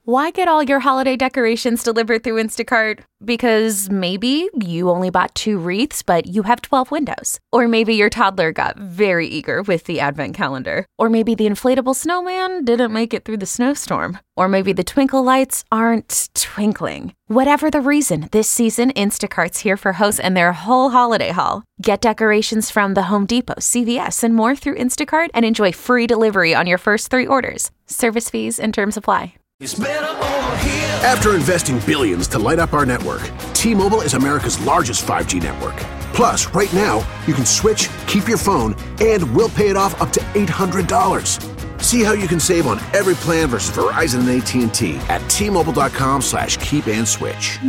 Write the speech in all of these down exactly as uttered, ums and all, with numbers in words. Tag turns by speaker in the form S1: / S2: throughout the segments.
S1: Why get all your holiday decorations delivered through Instacart? Because maybe you only bought two wreaths, but you have twelve windows. Or maybe your toddler got very eager with the advent calendar. Or maybe the inflatable snowman didn't make it through the snowstorm. Or maybe the twinkle lights aren't twinkling. Whatever the reason, this season, Instacart's here for hosts and their whole holiday haul. Get decorations from the Home Depot, C V S, and more through Instacart and enjoy free delivery on your first three orders. Service fees and terms apply.
S2: It's better over here. After investing billions to light up our network, T-Mobile is America's largest five G network. Plus, right now, you can switch, keep your phone, and we'll pay it off up to eight hundred dollars. See how you can save on every plan versus Verizon and A T and T at T-Mobile.com slash keep and switch.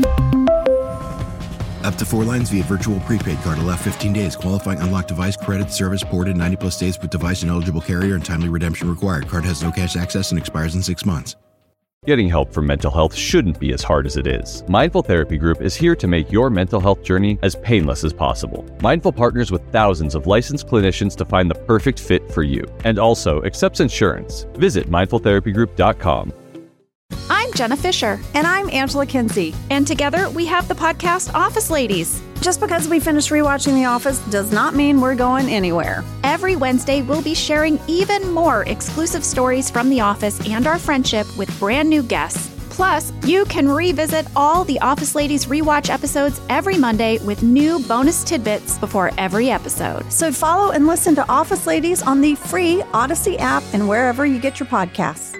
S3: Up to four lines via virtual prepaid card. Allow fifteen days. Qualifying unlocked device credit service ported ninety plus days with device and eligible carrier and timely redemption required. Card has no cash access and expires in six months.
S4: Getting help for mental health shouldn't be as hard as it is. Mindful Therapy Group is here to make your mental health journey as painless as possible. Mindful partners with thousands of licensed clinicians to find the perfect fit for you, and also accepts insurance. Visit mindful therapy group dot com.
S5: I'm Jenna Fisher.
S6: And I'm Angela Kinsey.
S5: And together we have the podcast Office Ladies.
S6: Just because we finished rewatching The Office does not mean we're going anywhere.
S5: Every Wednesday, we'll be sharing even more exclusive stories from The Office and our friendship with brand new guests. Plus, you can revisit all the Office Ladies rewatch episodes every Monday with new bonus tidbits before every episode.
S6: So follow and listen to Office Ladies on the free Odyssey app and wherever you get your podcasts.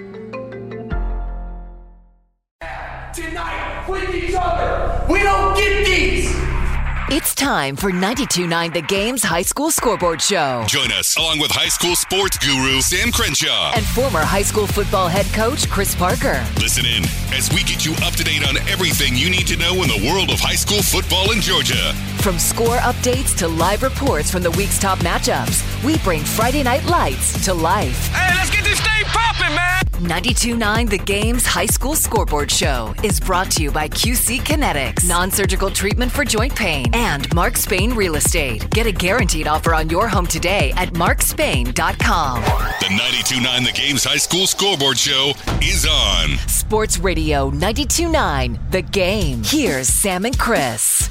S7: Tonight, with each other, we don't get these!
S8: It's time for ninety-two point nine The Game's High School Scoreboard Show.
S9: Join us along with high school sports guru Sam Crenshaw
S8: and former high school football head coach Chris Parker.
S9: Listen in as we get you up to date on everything you need to know in the world of high school football in Georgia.
S8: From score updates to live reports from the week's top matchups, we bring Friday Night Lights to life.
S7: Hey, let's get this thing popping, man!
S8: ninety-two point nine The Game's High School Scoreboard Show is brought to you by Q C Kinetics, non-surgical treatment for joint pain, and Mark Spain Real Estate. Get a guaranteed offer on your home today at mark spain dot com.
S9: The ninety-two point nine The Game's High School Scoreboard Show is on.
S8: Sports Radio ninety-two point nine The Game. Here's Sam and Chris.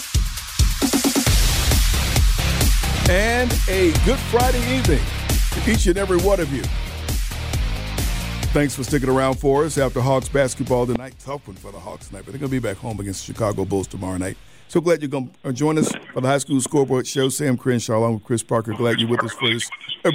S10: And a good Friday evening to each and every one of you. Thanks for sticking around for us after Hawks basketball tonight. Tough one for the Hawks tonight, but they're going to be back home against the Chicago Bulls tomorrow night. So glad you're going to join us for the High School Scoreboard Show. Sam Crenshaw along with Chris Parker. Glad you're with us for this uh,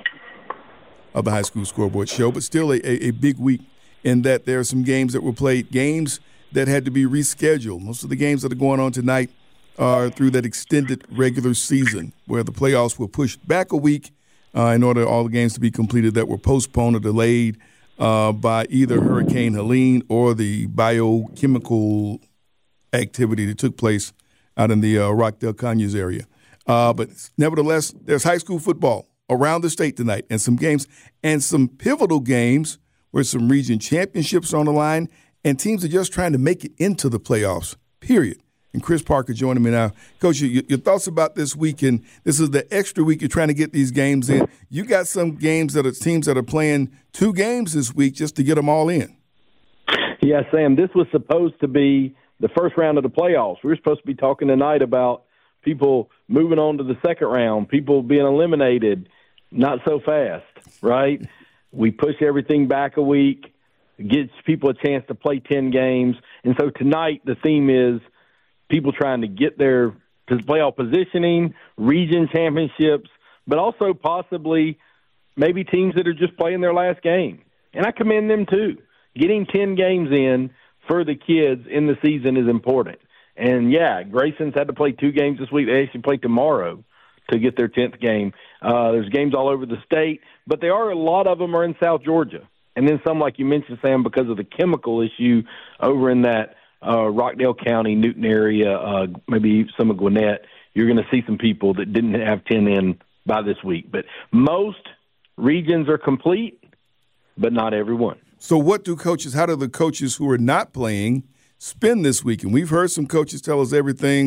S10: of the High School Scoreboard Show. But still a, a, a big week in that there are some games that were played, games that had to be rescheduled. Most of the games that are going on tonight are through that extended regular season where the playoffs were pushed back a week uh, in order all the games to be completed that were postponed or delayed uh, by either Hurricane Helene or the biochemical activity that took place out in the uh, Rockdale Conyers area. Uh, but nevertheless, there's high school football around the state tonight and some games and some pivotal games where some region championships are on the line and teams are just trying to make it into the playoffs, period. And Chris Parker joining me now. Coach, your, your thoughts about this weekend? This is the extra week you're trying to get these games in. You got some games that are teams that are playing two games this week just to get them all in.
S11: Yeah, Sam, this was supposed to be the first round of the playoffs. We were supposed to be talking tonight about people moving on to the second round, people being eliminated. Not so fast, right? We push everything back a week, gives people a chance to play ten games. And so tonight the theme is people trying to get their playoff positioning, region championships, but also possibly maybe teams that are just playing their last game. And I commend them too. Getting ten games in for the kids in the season is important. And, yeah, Grayson's had to play two games this week. They actually play tomorrow to get their tenth game. Uh, there's games all over the state, but there are a lot of them are in South Georgia. And then some, like you mentioned, Sam, because of the chemical issue over in that Uh, Rockdale County, Newton area, uh, maybe some of Gwinnett, you're going to see some people that didn't have ten in by this week. But most regions are complete, but not everyone.
S10: So what do coaches, how do the coaches who are not playing spend this week? And we've heard some coaches tell us everything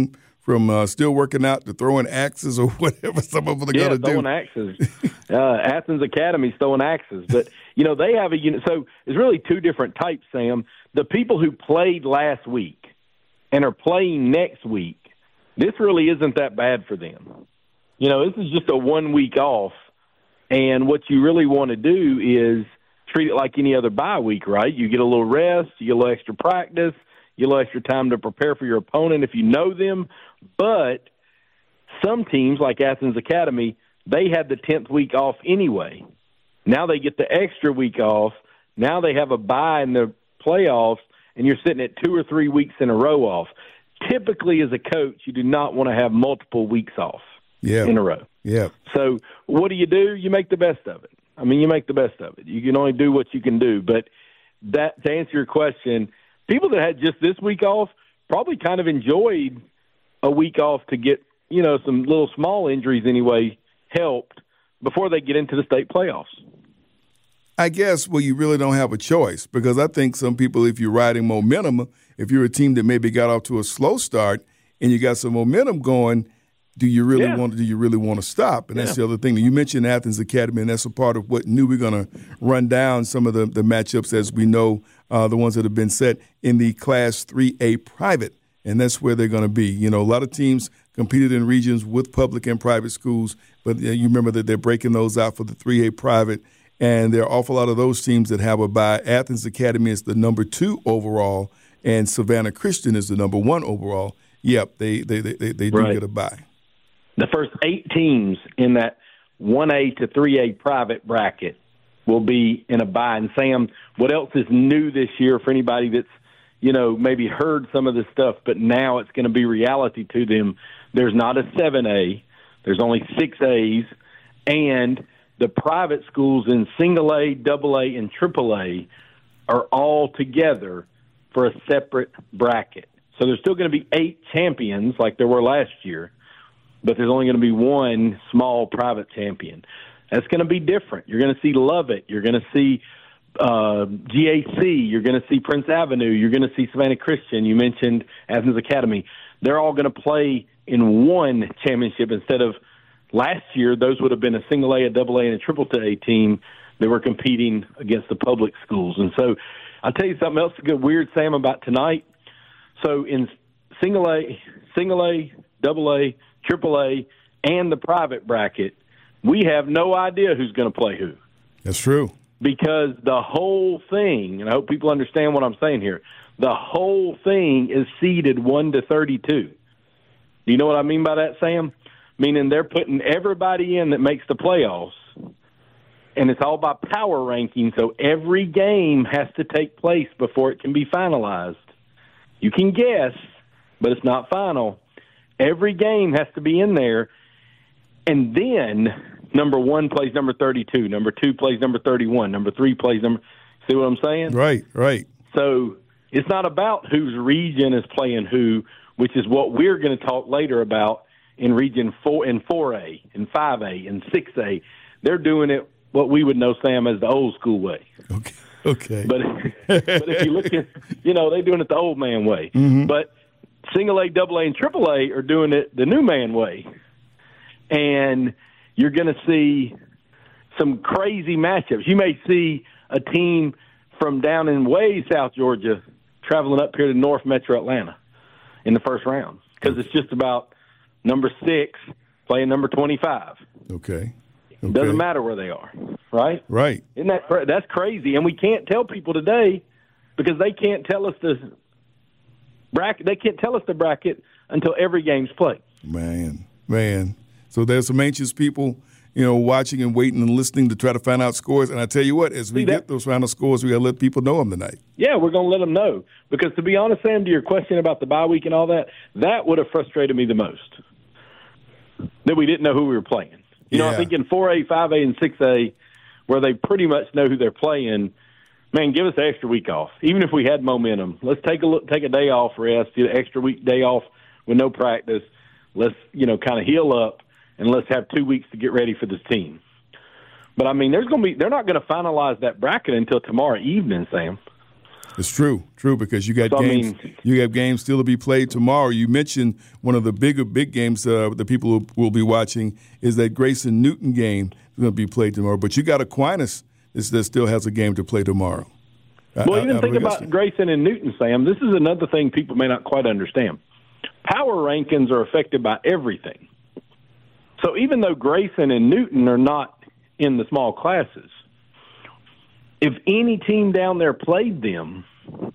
S10: from uh, still working out to throwing axes or whatever some of them are
S11: yeah,
S10: going to do.
S11: throwing axes. uh, Athens Academy's throwing axes. But, you know, they have a unit. So it's really two different types, Sam. The people who played last week and are playing next week, this really isn't that bad for them. You know, this is just a one week off. And what you really want to do is treat it like any other bye week, right? You get a little rest, you get a little extra practice, you get a little extra time to prepare for your opponent if you know them. But some teams, like Athens Academy, they had the tenth week off anyway. Now they get the extra week off. Now they have a bye in the playoffs, and you're sitting at two or three weeks in a row off. Typically, as a coach, you do not want to have multiple weeks off
S10: yeah.
S11: in a row.
S10: Yeah.
S11: So what do you do? You make the best of it. I mean, you make the best of it. You can only do what you can do. But that, to answer your question, people that had just this week off probably kind of enjoyed a week off to get, you know, some little small injuries anyway helped before they get into the state playoffs.
S10: I guess, well, you really don't have a choice because I think some people, if you're riding momentum, if you're a team that maybe got off to a slow start and you got some momentum going, do you really
S11: yeah.
S10: want to, do you really want to stop? And that's
S11: yeah.
S10: the other thing. You mentioned Athens Academy, and that's a part of what new we're going to run down some of the, the matchups as we know, uh, the ones that have been set in the Class three A private, and that's where they're going to be. You know, a lot of teams competed in regions with public and private schools, but you remember that they're breaking those out for the three A private, and there are an awful lot of those teams that have a bye. Athens Academy is the number two overall, and Savannah Christian is the number one overall. Yep, they they they, they, they do
S11: right.
S10: get a bye.
S11: The first eight teams in that one A to three A private bracket will be in a bye. And, Sam, what else is new this year for anybody that's, you know, maybe heard some of this stuff, but now it's going to be reality to them? There's not a seven A. There's only six A's. And the private schools in single A, double A, and triple A are all together for a separate bracket. So there's still going to be eight champions like there were last year, but there's only going to be one small private champion. That's going to be different. You're going to see Lovett. You're going to see uh, G A C. You're going to see Prince Avenue. You're going to see Savannah Christian. You mentioned Athens Academy. They're all going to play in one championship instead of last year. Those would have been a single A, a double A, and a triple A team that were competing against the public schools. And so I'll tell you something else good, weird, Sam, about tonight. So in single A, single A, double A, triple A, and the private bracket, we have no idea who's going to play who.
S10: That's true.
S11: Because the whole thing, and I hope people understand what I'm saying here, the whole thing is seeded one to thirty-two. Do you know what I mean by that, Sam? Meaning they're putting everybody in that makes the playoffs, and it's all by power ranking, so every game has to take place before it can be finalized. You can guess, but it's not final. Every game has to be in there, and then number one plays number thirty-two, number two plays number thirty-one, number three plays number – see what I'm saying?
S10: Right, right.
S11: So it's not about whose region is playing who, which is what we're going to talk later about in Region four, in four A, in five A, in six A. They're doing it what we would know, Sam, as the old school way.
S10: Okay, okay.
S11: But, but if you look at – you know, they're doing it the old man way.
S10: Mm-hmm.
S11: But single A, double A, and triple A are doing it the new man way. And you're going to see some crazy matchups. You may see a team from down in way South Georgia traveling up here to North Metro Atlanta in the first round because it's just about number six playing number twenty-five.
S10: Okay.
S11: It doesn't matter where they are, right?
S10: Right.
S11: Isn't that cra- that's crazy? And we can't tell people today because they can't tell us the bracket. They can't tell us the bracket until every game's played.
S10: Man, man. So there's some anxious people, you know, watching and waiting and listening to try to find out scores. And I tell you what, as we get those final scores, we got to let people know them tonight.
S11: Yeah, we're going to let them know. Because to be honest, Sam, to your question about the bye week and all that, that would have frustrated me the most, that we didn't know who we were playing. You know,
S10: yeah.
S11: I think in four A, five A, and six A, where they pretty much know who they're playing, man, give us an extra week off. Even if we had momentum, let's take a look, take a day off rest, get an extra week day off with no practice. Let's, you know, kind of heal up. And let's have two weeks to get ready for this team. But, I mean, there's going to be – they're not going to finalize that bracket until tomorrow evening, Sam.
S10: It's true, true, because you got
S11: so,
S10: games.
S11: I mean,
S10: you have games still to be played tomorrow. You mentioned one of the bigger big games uh, that people will, will be watching is that Grayson Newton game going to be played tomorrow. But you got Aquinas that still has a game to play tomorrow.
S11: Well,
S10: I,
S11: even
S10: I,
S11: think
S10: I
S11: about Grayson and Newton, Sam. This is another thing people may not quite understand. Power rankings are affected by everything. So even though Grayson and Newton are not in the small classes, if any team down there played them,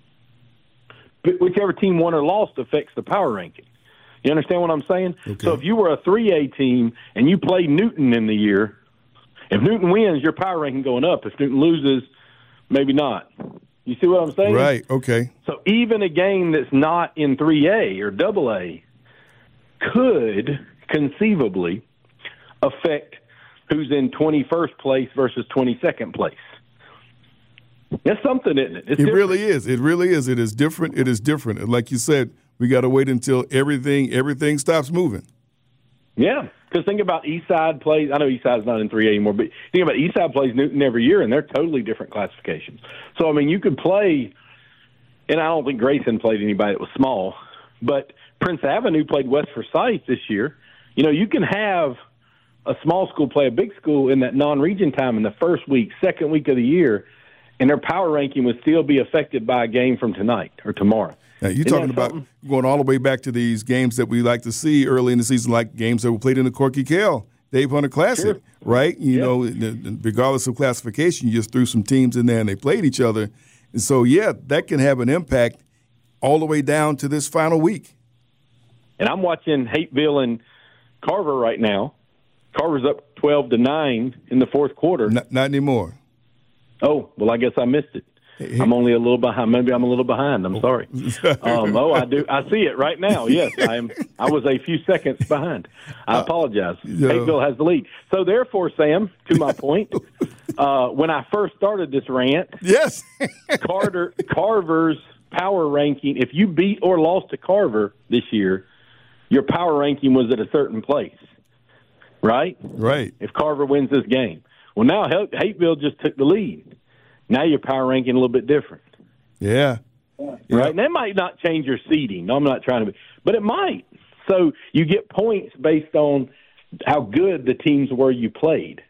S11: whichever team won or lost affects the power ranking. You understand what I'm saying? Okay. So if you were a three A team and you played Newton in the year, if Newton wins, your power ranking going up. If Newton loses, maybe not. You see what I'm saying?
S10: Right, okay.
S11: So even a game that's not in three A or double A could conceivably affect who's in twenty-first place versus twenty-second place. That's something, isn't it? It's
S10: it different. really is. It really is. It is different. It is different. And like you said, we got to wait until everything everything stops moving.
S11: Yeah, because think about Eastside plays. I know Eastside's not in three A anymore, but think about Eastside plays Newton every year, and they're totally different classifications. So, I mean, you could play, and I don't think Grayson played anybody that was small, but Prince Avenue played West Forsyth this year. You know, you can have a small school play a big school in that non-region time in the first week, second week of the year, and their power ranking would still be affected by a game from tonight or tomorrow.
S10: Now, you're talking about something? Going all the way back to these games that we like to see early in the season, like games that were played in the Corky Kell Dave Hunter Classic, sure. right? You yeah. know, regardless of classification, you just threw some teams in there and they played each other. And so, yeah, that can have an impact all the way down to this final week.
S11: And I'm watching Hateville and Carver right now. Carver's up twelve to nine in the fourth quarter.
S10: Not, not anymore.
S11: Oh, well, I guess I missed it. Hey. I'm only a little behind. Maybe I'm a little behind. I'm sorry. Um, oh, I do. I see it right now. Yes, I am. I was a few seconds behind. I apologize. Uh, yeah. Hateville has the lead. So, therefore, Sam, to my point, uh, when I first started this rant,
S10: yes,
S11: Carter Carver's power ranking. If you beat or lost to Carver this year, your power ranking was at a certain place. Right?
S10: Right.
S11: If Carver wins this game. Well, now Hateville just took the lead. Now your power ranking a little bit different.
S10: Yeah.
S11: Right?
S10: Yeah.
S11: And that might not change your seeding. No, I'm not trying to be. But it might. So you get points based on how good the teams were you played,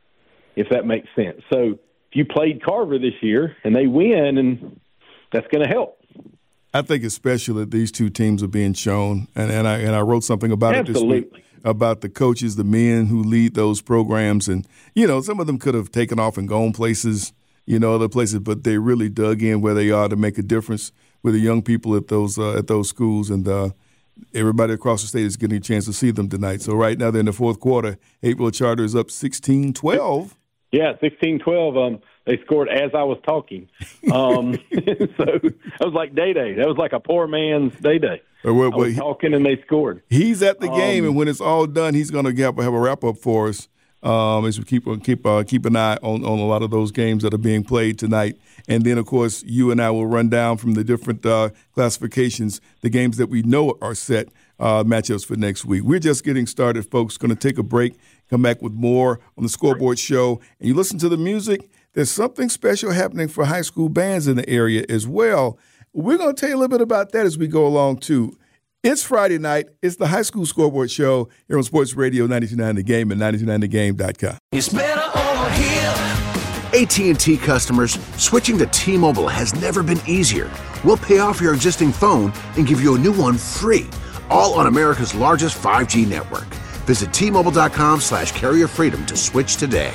S11: if that makes sense. So if you played Carver this year and they win, and that's going to help.
S10: I think it's special that these two teams are being shown, and, and I and I wrote something about
S11: Absolutely.
S10: it this week about the coaches, the men who lead those programs, and you know some of them could have taken off and gone places, you know, other places, but they really dug in where they are to make a difference with the young people at those uh, at those schools, and uh, everybody across the state is getting a chance to see them tonight. So right now they're in the fourth quarter. Hateville Charter is up sixteen twelve.
S11: Yeah, sixteen twelve. Um, they scored as I was talking. Um, so that was like day-day. That was like a poor man's day-day.
S10: Well, well,
S11: I was
S10: he,
S11: talking and they scored.
S10: He's at the game,
S11: um,
S10: and when it's all done, he's going to have, have a wrap-up for us um, as we keep keep uh, keep an eye on, on a lot of those games that are being played tonight. And then, of course, you and I will run down from the different uh, classifications, the games that we know are set, uh, matchups for next week. We're just getting started, folks. Going to take a break, come back with more on the Scoreboard Show. And you listen to the music. There's something special happening for high school bands in the area as well. We're going to tell you a little bit about that as we go along, too. It's Friday night. It's the High School Scoreboard Show here on Sports Radio ninety-two point nine The Game and ninety-two point nine the game dot com.
S7: It's better over here.
S2: A T and T customers, switching to T-Mobile has never been easier. We'll pay off your existing phone and give you a new one free, all on America's largest five G network. Visit T-Mobile.com slash carrier freedom to switch today.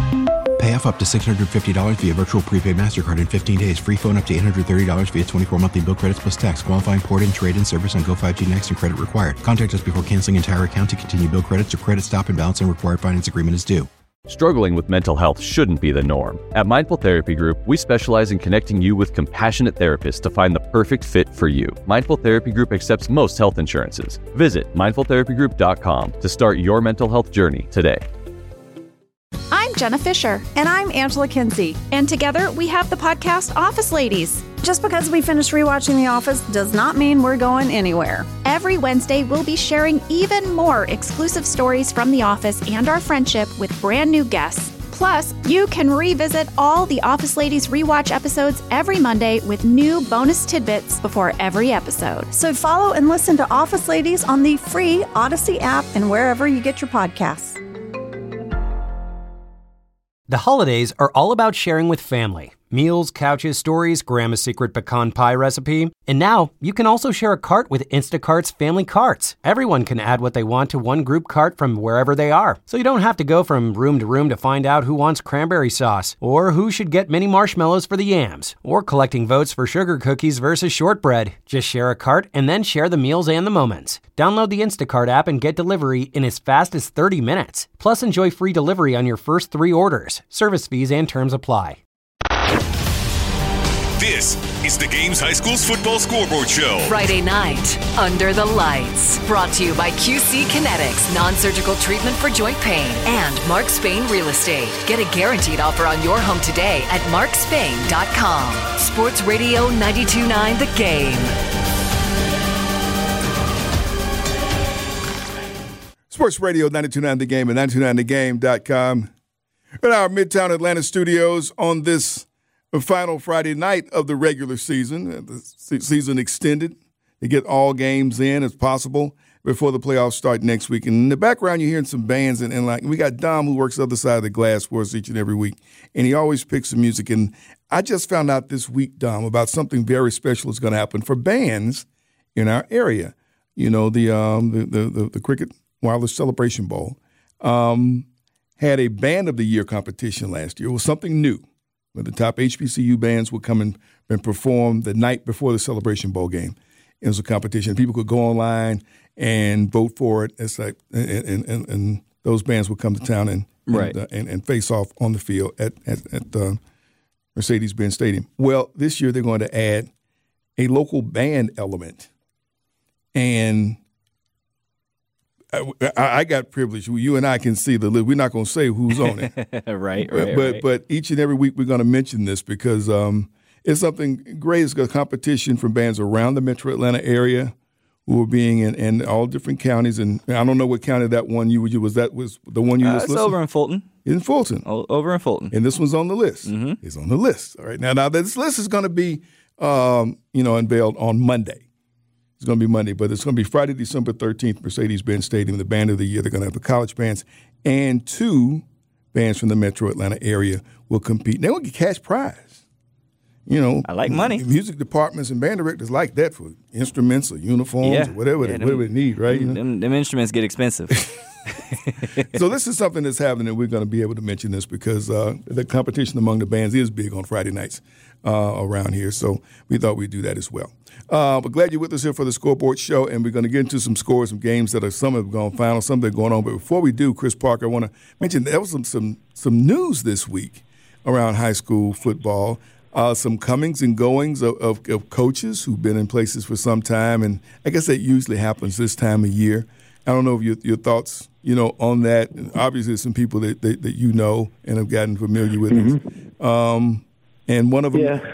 S3: Pay off up to six hundred fifty dollars via virtual prepaid MasterCard in fifteen days. Free phone up to eight hundred thirty dollars via twenty-four monthly bill credits plus tax. Qualifying port-in, trade-in service on Go five G Next and credit required. Contact us before canceling entire account to continue bill credits or credit stop and balance and required finance agreement is due.
S4: Struggling with mental health shouldn't be the norm. At Mindful Therapy Group, we specialize in connecting you with compassionate therapists to find the perfect fit for you. Mindful Therapy Group accepts most health insurances. Visit mindful therapy group dot com to start your mental health journey today.
S5: I'm Jenna Fisher.
S6: And I'm Angela Kinsey.
S5: And together we have the podcast Office Ladies.
S6: Just because we finished rewatching The Office does not mean we're going anywhere.
S5: Every Wednesday, we'll be sharing even more exclusive stories from The Office and our friendship with brand new guests. Plus, you can revisit all the Office Ladies rewatch episodes every Monday with new bonus tidbits before every episode.
S6: So follow and listen to Office Ladies on the free Odyssey app and wherever you get your podcasts.
S12: The holidays are all about sharing with family. Meals, couches, stories, Grandma's secret pecan pie recipe. And now, you can also share a cart with Instacart's Family Carts. Everyone can add what they want to one group cart from wherever they are. So you don't have to go from room to room to find out who wants cranberry sauce, or who should get mini marshmallows for the yams, or collecting votes for sugar cookies versus shortbread. Just share a cart and then share the meals and the moments. Download the Instacart app and get delivery in as fast as thirty minutes. Plus, enjoy free delivery on your first three orders. Service fees and terms apply.
S9: This is the Games High School's Football Scoreboard Show.
S8: Friday night, Under the Lights. Brought to you by Q C Kinetics, non-surgical treatment for joint pain, and Mark Spain Real Estate. Get a guaranteed offer on your home today at mark spain dot com. Sports Radio ninety-two point nine The Game.
S10: Sports Radio ninety-two point nine The Game and ninety-two point nine the game dot com. In our Midtown Atlanta studios on this final Friday night of the regular season, the season extended to get all games in as possible before the playoffs start next week. And in the background, you're hearing some bands, and, and like we got Dom, who works the other side of the glass for us each and every week, and he always picks some music. And I just found out this week, Dom, about something very special is going to happen for bands in our area. You know, the um, the, the, the, the Cricket Wireless Celebration Bowl um, had a Band of the Year competition last year. It was something new, where the top H B C U bands would come and, and perform the night before the Celebration Bowl game. It was a competition. People could go online and vote for it. It's like, and, and, and those bands would come to town and
S13: right.
S10: and, uh, and, and face off on the field at at, at uh, Mercedes-Benz Stadium. Well, this year they're going to add a local band element, and I, I got privilege. You and I can see the list. We're not going to say who's on it.
S13: right, right,
S10: but,
S13: right.
S10: But each and every week we're going to mention this because um, it's something great. It's a competition from bands around the Metro Atlanta area who are being in, in all different counties. And I don't know what county that one you was. That was the one you
S13: uh,
S10: just
S13: it's
S10: listened?
S13: over in Fulton.
S10: In Fulton.
S13: O- over in Fulton.
S10: And this one's on the list.
S13: Mm-hmm.
S10: It's on the list. All right. Now, now this list is going to be, um, you know, unveiled on Monday. It's going to be Monday, but it's going to be Friday, December thirteenth, Mercedes-Benz Stadium, the Band of the Year. They're going to have the college bands, and two bands from the Metro Atlanta area will compete. They will get cash prize. You know,
S13: I like money.
S10: Music departments and band directors like that for instruments or uniforms
S13: yeah.
S10: or whatever,
S13: yeah,
S10: they,
S13: them,
S10: whatever they need, right?
S13: Them,
S10: You know?
S13: them, them instruments get expensive.
S10: So this is something that's happening, and we're going to be able to mention this because uh, the competition among the bands is big on Friday nights uh, around here. So we thought we'd do that as well. Uh, but glad you're with us here for the Scoreboard Show, and we're going to get into some scores, some games that are some have gone final, some that are going on. But before we do, Chris Parker, I want to mention there was some some some news this week around high school football. Uh, some comings and goings of, of, of coaches who've been in places for some time, and I guess that usually happens this time of year. I don't know if your, your thoughts, you know, on that. And obviously, some people that, that, that you know and have gotten familiar with. Mm-hmm. Um, and one of them.
S11: Yeah.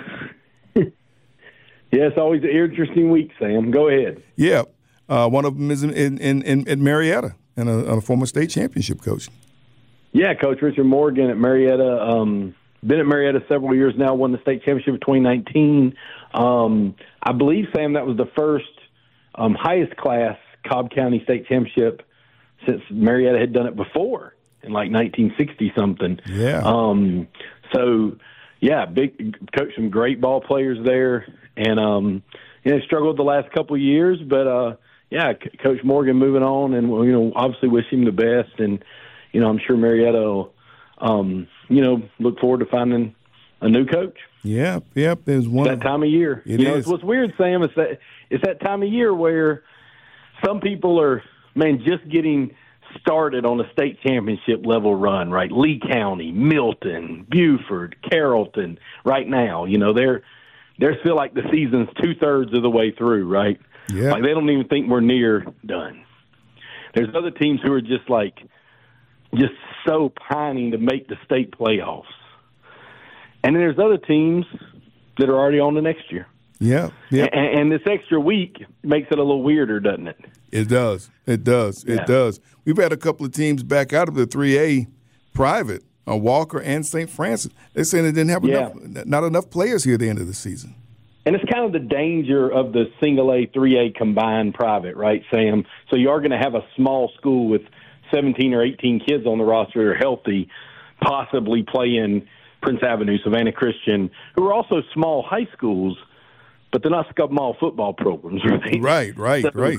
S11: Yeah, it's always an interesting week, Sam. Go ahead.
S10: Yeah. Uh, one of them is in, in, in, in Marietta and a, a former state championship coach.
S11: Yeah, Coach Richard Morgan at Marietta. Um, been at Marietta several years now, won the state championship in twenty nineteen. Um, I believe, Sam, that was the first um, highest class Cobb County state championship since Marietta had done it before in like nineteen sixty something.
S10: Yeah.
S11: Um, so, yeah, big coach, some great ball players there. And, um, you know, struggled the last couple of years, but, uh, yeah, C- Coach Morgan moving on, and, you know, obviously wish him the best. And, you know, I'm sure Marietta will, um, you know, look forward to finding a new coach.
S10: Yep, yep. There's one.
S11: It's that time of year.
S10: It
S11: you know,
S10: is.
S11: It's what's weird, Sam, is that it's that time of year where some people are, man, just getting started on a state championship level run, right? Lee County, Milton, Buford, Carrollton, right now. You know, they're they feel like the season's two-thirds of the way through, right?
S10: Yeah.
S11: Like they don't even think we're near done. There's other teams who are just like, just so pining to make the state playoffs. And then there's other teams that are already on the next year.
S10: Yeah, yeah.
S11: And, and this extra week makes it a little weirder, doesn't it?
S10: It does. It does. It
S11: Yeah.
S10: does. We've had a couple of teams back out of the three A private uh, Walker and Saint Francis. They're saying they didn't have
S11: Yeah.
S10: enough, not enough players here at the end of the season.
S11: And it's kind of the danger of the single A, three A combined private, right, Sam? So you are going to have a small school with seventeen or eighteen kids on the roster that are healthy, possibly playing Prince Avenue, Savannah Christian, who are also small high schools, but they're not small football programs, right?
S10: Right, right,
S11: so,
S10: right.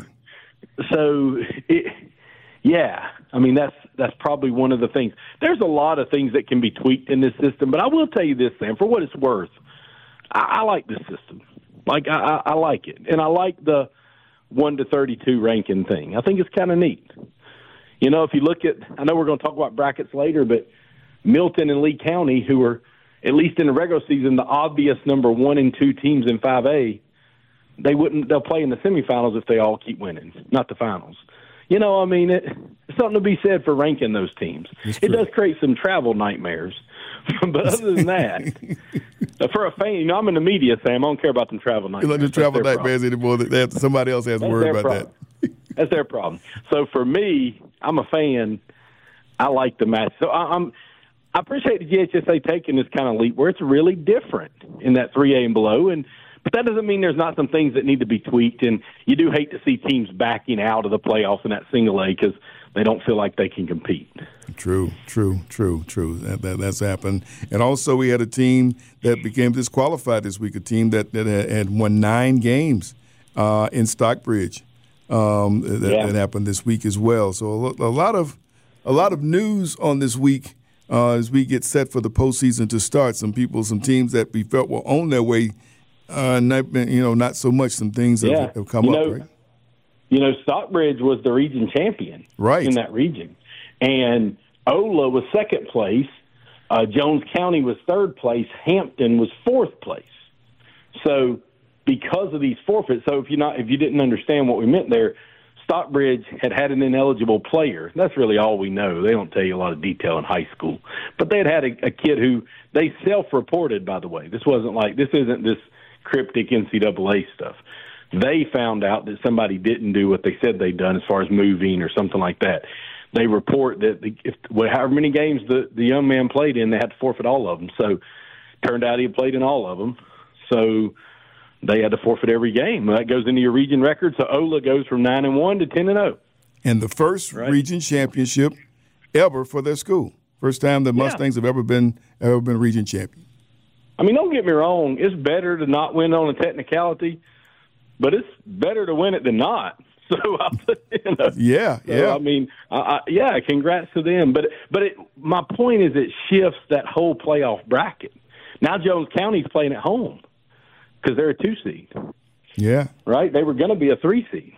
S11: So, it, yeah, I mean, that's that's probably one of the things. There's a lot of things that can be tweaked in this system, but I will tell you this, Sam, for what it's worth, I, I like this system. Like, I, I, I like it. And I like the one to thirty-two ranking thing. I think it's kind of neat. You know, if you look at, I know we're going to talk about brackets later, but Milton and Lee County, who are, at least in the regular season, the obvious number one and two teams in five A, they wouldn't, they'll play in the semifinals if they all keep winning, not the finals. You know, I mean, it, it's something to be said for ranking those teams. It does create some travel nightmares. But other than that, for a fan, you know, I'm in the media, Sam. I don't care about them travel nightmares.
S10: You like the travel nightmares anymore. They have, somebody else has to worry about
S11: problem.
S10: that.
S11: That's their problem. So for me, I'm a fan. I like the match. So I, I'm. I appreciate the G H S A taking this kind of leap where it's really different in that three A and below. And but that doesn't mean there's not some things that need to be tweaked. And you do hate to see teams backing out of the playoffs in that single A because they don't feel like they can compete.
S10: True, true, true, true. That, that that's happened. And also, we had a team that became disqualified this week. A team that that had won nine games uh, in Stockbridge. Um, that,
S11: yeah.
S10: that happened this week as well. So a, a lot of a lot of news on this week. Uh, as we get set for the postseason to start, some people, some teams that we felt were on their way, uh, not, you know, not so much. Some things
S11: yeah.
S10: have, have come
S11: you
S10: up,
S11: know,
S10: right?
S11: You know, Stockbridge was the region champion
S10: right.
S11: in that region. And Ola was second place. Uh, Jones County was third place. Hampton was fourth place. So because of these forfeits, so if you not if you didn't understand what we meant there, Stockbridge had had an ineligible player. That's really all we know. They don't tell you a lot of detail in high school. But they had had a, a kid who they self-reported, by the way. This wasn't like, this isn't this cryptic N C double A stuff. They found out that somebody didn't do what they said they'd done as far as moving or something like that. They report that the, if however many games the, the young man played in, they had to forfeit all of them. So turned out he had played in all of them. So they had to forfeit every game. That goes into your region record. So Ola goes from nine and one to ten and zero,
S10: and the first right. region championship ever for their school. First time the Mustangs yeah. have ever been ever been region champion.
S11: I mean, don't get me wrong. It's better to not win on a technicality, but it's better to win it than not. So, you know,
S10: yeah,
S11: so,
S10: yeah.
S11: I mean, I, I, yeah, congrats to them. But but it, my point is, it shifts that whole playoff bracket. Now Jones County's playing at home because they're a two seed.
S10: Yeah.
S11: Right? They were going to be a three seed.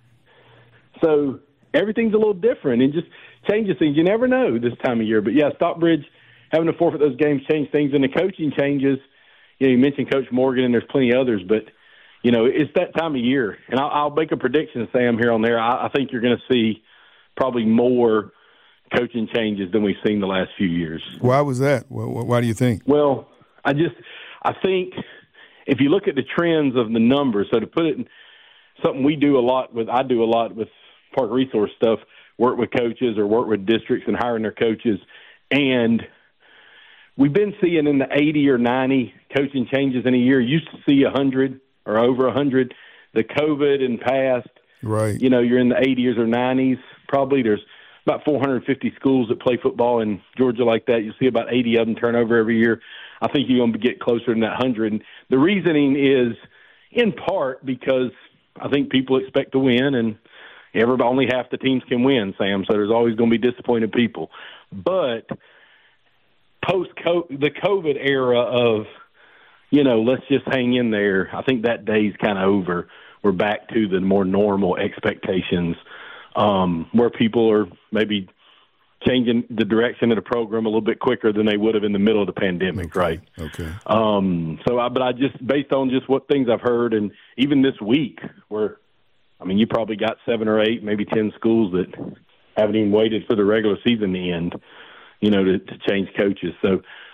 S11: So everything's a little different and just changes things. You never know this time of year. But, yeah, Stockbridge having to forfeit those games changed things. And the coaching changes. You know, you mentioned Coach Morgan and there's plenty of others. But, you know, it's that time of year. And I'll, I'll make a prediction, Sam, here on there. I, I think you're going to see probably more coaching changes than we've seen the last few years.
S10: Why was that? Why, why do you think?
S11: Well, I just – I think – if you look at the trends of the numbers, so to put it in something we do a lot with, I do a lot with park resource stuff, work with coaches or work with districts and hiring their coaches. And we've been seeing in the eighty or ninety coaching changes in a year. You used to see one hundred or over one hundred. The COVID and past,
S10: right?
S11: You know, you're in the eighties or nineties probably. There's about four hundred fifty schools that play football in Georgia like that. You see about eighty of them turn over every year. I think you're going to get closer than that one hundred. And the reasoning is in part because I think people expect to win, and everybody, only half the teams can win, Sam, so there's always going to be disappointed people. But post the COVID era of, you know, let's just hang in there, I think that day's kind of over. We're back to the more normal expectations um, where people are maybe – changing the direction of the program a little bit quicker than they would have in the middle of the pandemic,
S10: okay.
S11: right?
S10: Okay.
S11: Um, so, I, but I just, based on just what things I've heard, and even this week, where, I mean, you probably got seven or eight, maybe ten schools that haven't even waited for the regular season to end, you know, to, to change coaches. So,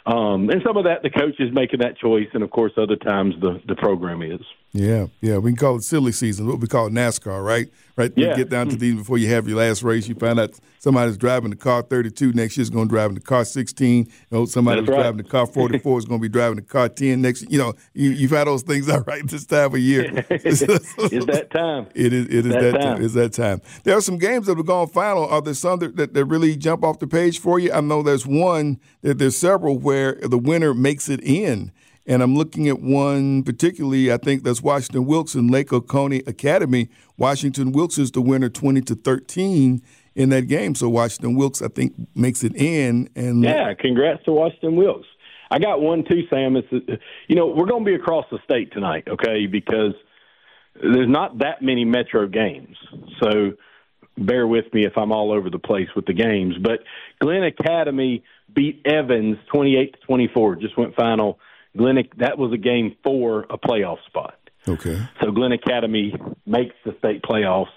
S11: Um, and some of that, the coach is making that choice, and, of course, other times the, the program is.
S10: Yeah, yeah. We can call it silly season, what we call NASCAR, right? Right.
S11: Yeah.
S10: You get down to the before you have your last race, you find out somebody's driving the car thirty-two, next year's going to drive in the car sixteen. You know, somebody
S11: That's
S10: was
S11: right.
S10: driving the car forty-four is going to be driving the car ten next. You know, you, you find those things out right this time of year.
S11: It's that time.
S10: It is. It is
S11: that
S10: that,
S11: time.
S10: time. It's that time. There are some games that have gone final. Are there some that, that, that really jump off the page for you? I know there's one. That there's several where the winner makes it in. And I'm looking at one particularly, I think that's Washington Wilkes and Lake Oconee Academy. Washington Wilkes is the winner twenty to thirteen in that game. So Washington Wilkes, I think, makes it in. And
S11: Yeah, congrats to Washington Wilkes. I got one too, Sam. It's, you know, we're going to be across the state tonight, okay, because there's not that many Metro games. So bear with me if I'm all over the place with the games. But Glenn Academy beat Evans twenty-eight to twenty-four, just went final. Glenn, that was a game for a playoff spot.
S10: Okay.
S11: So Glenn Academy makes the state playoffs.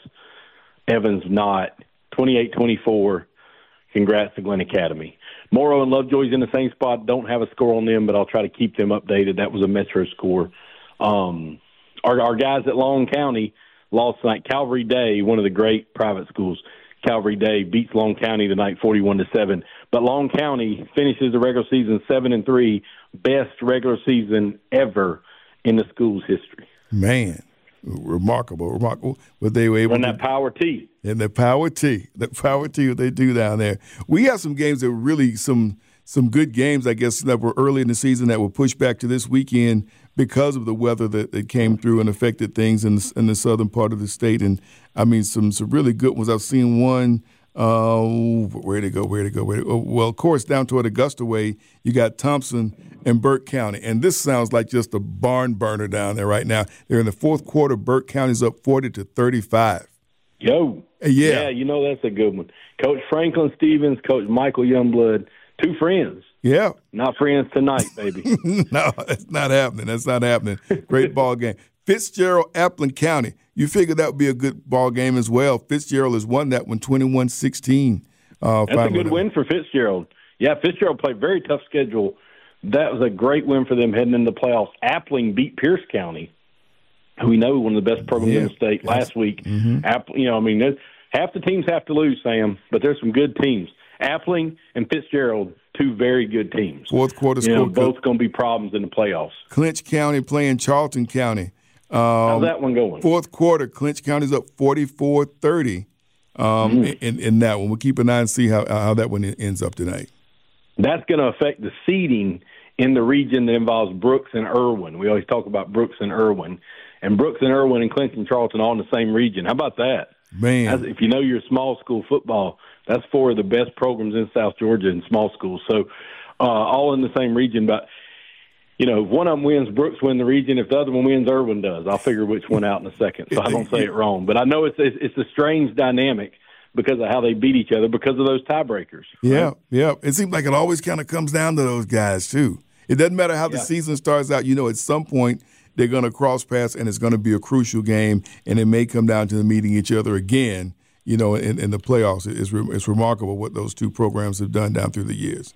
S11: Evans not. twenty-eight twenty-four. Congrats to Glenn Academy. Morrow and Lovejoy's in the same spot. Don't have a score on them, but I'll try to keep them updated. That was a Metro score. Um, our, our guys at Long County lost tonight. Calvary Day, one of the great private schools, Calvary Day beats Long County tonight forty-one to seven. But Long County finishes the regular season seven and three, best regular season ever in the school's history.
S10: Man, remarkable, remarkable what they were able
S11: Run
S10: to
S11: that power T.
S10: And the power T, the power T, what they do down there. We have some games that were really some some good games, I guess, that were early in the season that were pushed back to this weekend because of the weather that, that came through and affected things in the, in the southern part of the state. And, I mean, some some really good ones. I've seen one, uh, where'd it go, where'd it go, where'd it go? Well, of course, down toward Augusta way, you got Thompson and Burke County. And this sounds like just a barn burner down there right now. They're in the fourth quarter. Burke County's up forty to thirty-five.
S11: Yo.
S10: Yeah.
S11: Yeah, you know that's a good one. Coach Franklin Stevens, Coach Michael Youngblood, two friends.
S10: Yeah.
S11: Not friends tonight, baby.
S10: No, that's not happening. That's not happening. Great ball game. Fitzgerald, Appleton County. You figured that would be a good ball game as well. Fitzgerald has won that one twenty-one sixteen. Uh,
S11: that's a good win for Fitzgerald. Yeah, Fitzgerald played a very tough schedule. That was a great win for them heading into the playoffs. Appling beat Pierce County, who we know one of the best programs
S10: yeah.
S11: in the state, last week.
S10: Mm-hmm.
S11: Appling, you know, I mean, half the teams have to lose, Sam, but there's some good teams. Appling and Fitzgerald, two very good teams.
S10: Fourth quarter
S11: you know,
S10: score.
S11: both going to be problems in the playoffs.
S10: Clinch County playing Charlton County. Um,
S11: How's that one going?
S10: Fourth quarter, Clinch County's up forty-four thirty um, mm. in, in that one. We'll keep an eye and see how, how that one ends up tonight.
S11: That's going to affect the seeding in the region that involves Brooks and Irwin. We always talk about Brooks and Irwin. And Brooks and Irwin and Clinton and Charlton all in the same region. How about that?
S10: Man.
S11: As, if you know your small school football, that's four of the best programs in South Georgia in small schools. So uh, all in the same region. But, you know, if one of them wins, Brooks win the region. If the other one wins, Irwin does. I'll figure which one out in a second so I don't say it wrong. But I know it's it's, it's a strange dynamic because of how they beat each other because of those tiebreakers.
S10: Yeah,
S11: right?
S10: yeah. It seems like it always kind of comes down to those guys, too. It doesn't matter how the
S11: yeah.
S10: season starts out. You know, at some point they're going to cross paths, and it's going to be a crucial game, and it may come down to them meeting each other again, you know, in, in the playoffs. It's, re- it's remarkable what those two programs have done down through the years.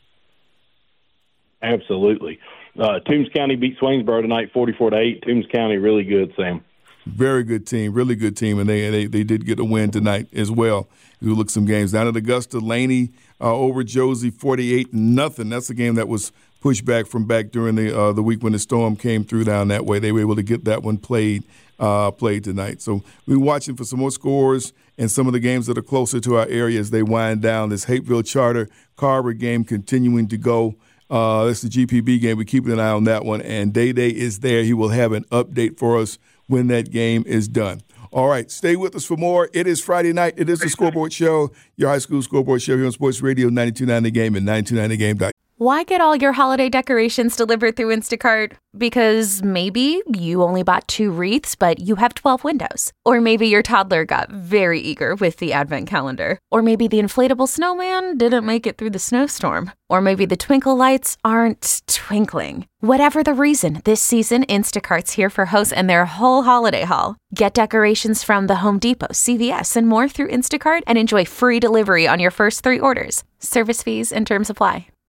S11: Absolutely. Uh, Toombs County beat Swainsboro tonight forty-four to eight. Toombs County really good, Sam.
S10: Very good team, really good team, and they they, they did get a win tonight as well. We look some games down at Augusta. Laney uh, over Josie, forty-eight nothing. That's a game that was pushed back from back during the uh, the week when the storm came through down that way. They were able to get that one played uh, played tonight. So we're watching for some more scores and some of the games that are closer to our area as they wind down. This Hapeville Charter Carver game continuing to go. Uh, that's the G P B game. We're keeping an eye on that one. And Day Day is there. He will have an update for us when that game is done. All right, stay with us for more. It is Friday night. It is the Scoreboard Show, your high school scoreboard show here on Sports Radio ninety-two point nine The Game and ninety-two point nine the game dot com.
S1: Why get all your holiday decorations delivered through Instacart? Because maybe you only bought two wreaths, but you have twelve windows. Or maybe your toddler got very eager with the advent calendar. Or maybe the inflatable snowman didn't make it through the snowstorm. Or maybe the twinkle lights aren't twinkling. Whatever the reason, this season, Instacart's here for hosts and their whole holiday haul. Get decorations from the Home Depot, C V S, and more through Instacart and enjoy free delivery on your first three orders. Service fees and terms apply.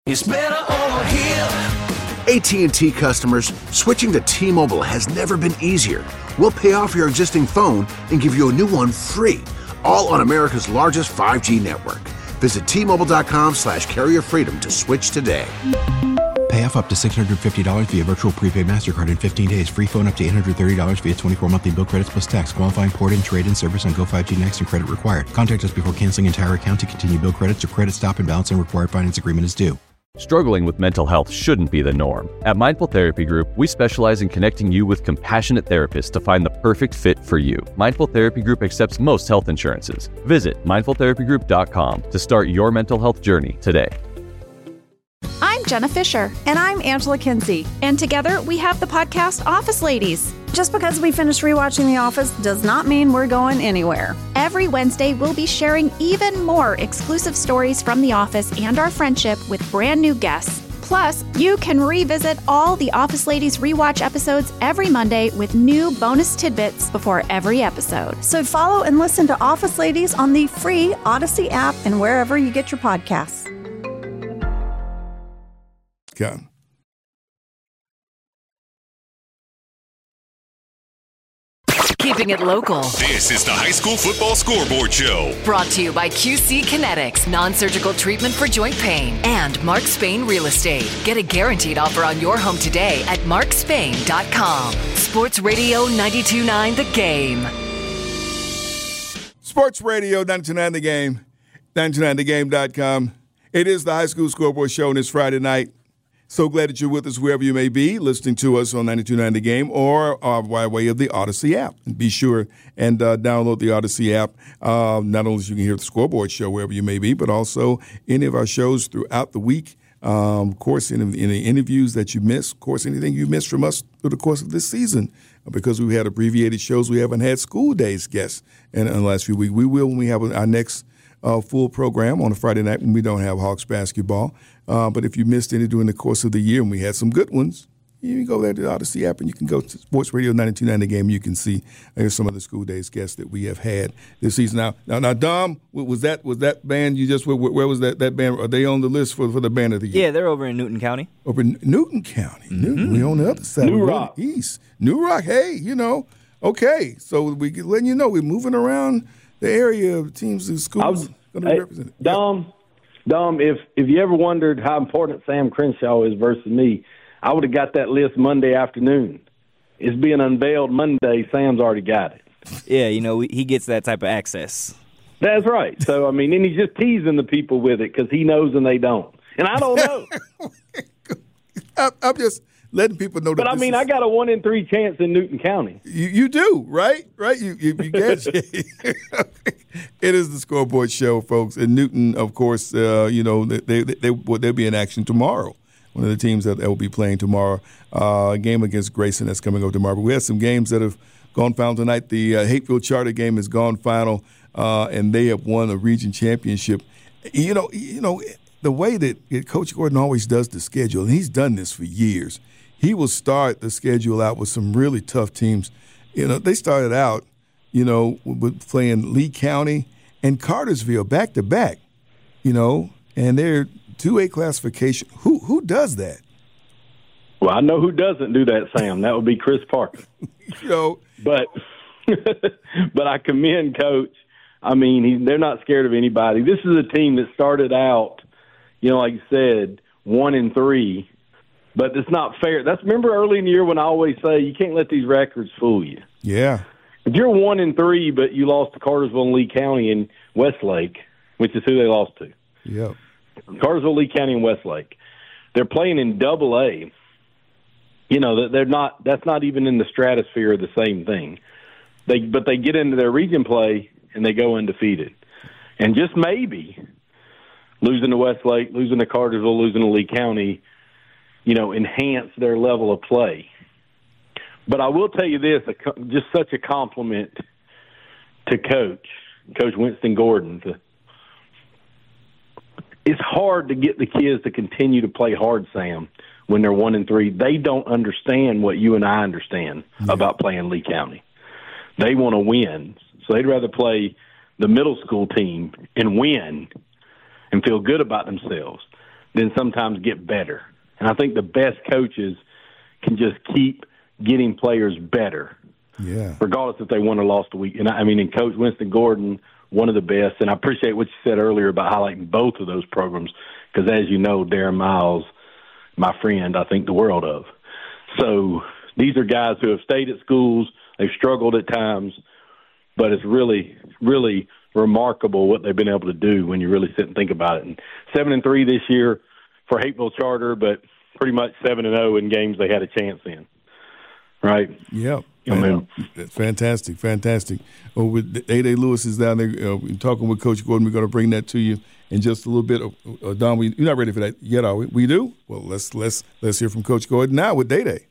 S7: It's better over here.
S2: A T and T customers, switching to T-Mobile has never been easier. We'll pay off your existing phone and give you a new one free, all on America's largest five G network. Visit T-Mobile.com slash carrier freedom to switch today.
S3: Pay off up to six hundred fifty dollars via virtual prepaid MasterCard in fifteen days. Free phone up to eight hundred thirty dollars via twenty-four monthly bill credits plus tax. Qualifying port and trade-in service on Go five G Next and credit required. Contact us before canceling entire account to continue bill credits or credit stop and balance and required finance agreement is due.
S4: Struggling with mental health shouldn't be the norm. At Mindful Therapy Group, we specialize in connecting you with compassionate therapists to find the perfect fit for you. Mindful Therapy Group accepts most health insurances. Visit mindful therapy group dot com to start your mental health journey today.
S5: I'm Jenna Fisher.
S6: And I'm Angela Kinsey.
S5: And together we have the podcast Office Ladies.
S6: Just because we finished rewatching The Office does not mean we're going anywhere.
S5: Every Wednesday, we'll be sharing even more exclusive stories from The Office and our friendship with brand new guests. Plus, you can revisit all the Office Ladies rewatch episodes every Monday with new bonus tidbits before every episode.
S6: So follow and listen to Office Ladies on the free Odyssey app and wherever you get your podcasts.
S10: Come.
S8: Keeping it local.
S9: This is the High School Football Scoreboard Show.
S8: Brought to you by Q C Kinetics, non-surgical treatment for joint pain, and Mark Spain Real Estate. Get a guaranteed offer on your home today at mark spain dot com. Sports Radio ninety-two point nine The Game.
S10: Sports Radio ninety-two point nine The Game, ninety-two point nine the game dot com. It is the High School Scoreboard Show, and it's Friday night. So glad that you're with us wherever you may be, listening to us on ninety-two point nine The Game or uh, by way of the Odyssey app. And be sure and uh, download the Odyssey app. Uh, not only so you can hear the Scoreboard Show wherever you may be, but also any of our shows throughout the week. Um, of course, any, any interviews that you miss. Of course, anything you missed from us through the course of this season. Because we've had abbreviated shows, we haven't had school days guests in, in the last few weeks. We will when we have our next uh, full program on a Friday night when we don't have Hawks basketball. Uh, but if you missed any during the course of the year, and we had some good ones, you can go there to the Odyssey app, and you can go to Sports Radio ninety-two point nine The Game, and you can see uh, some of the school days guests that we have had this season. Now, now, now Dom, was that was that band you just where, where was that that band? Are they on the list for for the band of the year?
S13: Yeah, they're over in Newton County.
S10: Over in Newton County,
S13: Mm-hmm.
S10: Newton. We on the other side.
S11: New
S10: We're
S11: Rock.
S10: going east. New Rock. Hey, you know, okay. So we letting you know we're moving around the area of teams and schools going to be
S11: Hey,
S10: represented.
S11: Dom, Dom, if if you ever wondered how important Sam Crenshaw is versus me, I would have got that list Monday afternoon. It's being unveiled Monday. Sam's already got it.
S13: Yeah, you know, he gets that type of access.
S11: That's right. So, I mean, and he's just teasing the people with it because he knows and they don't. And I don't know.
S10: I, I'm just letting people know that.
S11: But, I
S10: this
S11: mean,
S10: is,
S11: I got a one in three chance in Newton County.
S10: You, you do, right? Right? You, you, you get it. It is the Scoreboard Show, folks. And Newton, of course, uh, you know, they, they, they, they'll be in action tomorrow. One of the teams that will be playing tomorrow, uh, a game against Grayson that's coming up tomorrow. But we have some games that have gone final tonight. The uh, Hateville Charter game has gone final, uh, and they have won a region championship. You know, you know the way that Coach Gordon always does the schedule, and he's done this for years. He will start the schedule out with some really tough teams. You know, they started out, you know, with playing Lee County and Cartersville back to back. You know, and they're two A classification. Who who does that?
S11: Well, I know who doesn't do that, Sam. That would be Chris Parker.
S10: You know,
S11: but but I commend Coach. I mean, he, they're not scared of anybody. This is a team that started out, you know, like you said, one and three. But it's not fair. That's remember early in the year when I always say you can't let these records fool you.
S10: Yeah.
S11: If you're one and three, but you lost to Cartersville and Lee County and Westlake, which is who they lost to.
S10: Yep.
S11: Cartersville, Lee County, and Westlake. They're playing in Double A. You know, they're not. That's not even in the stratosphere of the same thing. They, but they get into their region play and they go undefeated. And just maybe losing to Westlake, losing to Cartersville, losing to Lee County, you know, enhance their level of play. But I will tell you this: a, just such a compliment to Coach, Coach Winston Gordon. To, it's hard to get the kids to continue to play hard, Sam, when they're one and three. They don't understand what you and I understand yeah. about playing Lee County. They want to win, so they'd rather play the middle school team and win and feel good about themselves then sometimes get better. And I think the best coaches can just keep getting players better,
S10: yeah,
S11: regardless if they won or lost a week. And I, I mean, and Coach Winston Gordon, one of the best, and I appreciate what you said earlier about highlighting both of those programs because, as you know, Darren Miles, my friend, I think the world of. So these are guys who have stayed at schools. They've struggled at times, but it's really, really remarkable what they've been able to do when you really sit and think about it. And seven and three this year for Hapeville Charter, but pretty much seven and zero in games they had a chance in. Right?
S10: Yep.
S11: I mean,
S10: fantastic, fantastic. Well, with A-Day Lewis is down there uh, talking with Coach Gordon. We're going to bring that to you in just a little bit. Uh, Don, we, you're not ready for that yet, are we? We do? Well, let's let's let's hear from Coach Gordon now with Day-Day.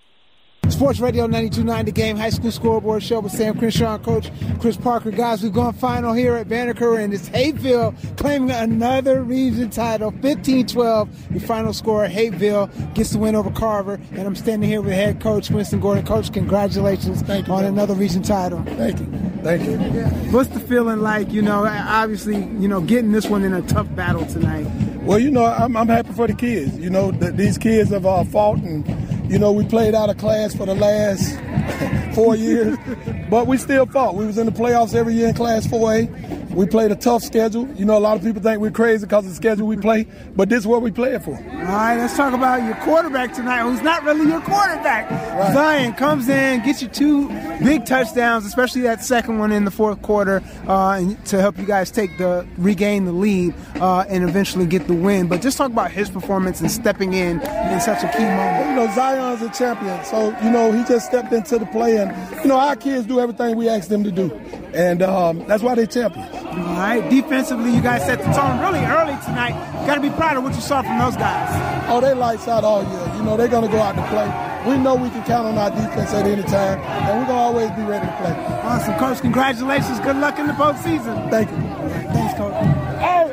S14: Sports Radio ninety-two point nine The Game, High School Scoreboard Show with Sam Crenshaw and Coach Chris Parker. Guys, we've gone final here at Banneker, and it's Hapeville claiming another region title, fifteen twelve. The final score, Hapeville gets the win over Carver, and I'm standing here with head coach Winston Gordon. Coach, congratulations
S15: Thank you,
S14: on
S15: man.
S14: another region title.
S15: Thank you. Thank you.
S14: What's the feeling like, you know, obviously, you know, getting this one in a tough battle tonight?
S15: Well, you know, I'm, I'm happy for the kids. You know, the, these kids have uh, fought, and, you know, we played out of class for the last four years, but we still fought. We was in the playoffs every year in Class four A. We played a tough schedule. You know, a lot of people think we're crazy because of the schedule we play, but this is what we play for.
S14: All right, let's talk about your quarterback tonight, who's not really your quarterback.
S15: Right.
S14: Zion comes in, gets you two big touchdowns, especially that second one in the fourth quarter, uh, and to help you guys take the regain the lead uh, and eventually get the win. But just talk about his performance and stepping in in such a key moment.
S15: You know, Zion's a champion, so, you know, he just stepped into the play, and, you know, our kids do everything we ask them to do, and um, that's why they're champions.
S14: All right, defensively, you guys set the tone really early tonight. Got to be proud of what you saw from those guys.
S15: Oh, they lights out all year. You know, they're going to go out to play. We know we can count on our defense at any time, and we're going to always be ready to play.
S14: Awesome. Coach, congratulations. Good luck in the postseason.
S15: Thank you.
S14: Thanks, Coach. Hey,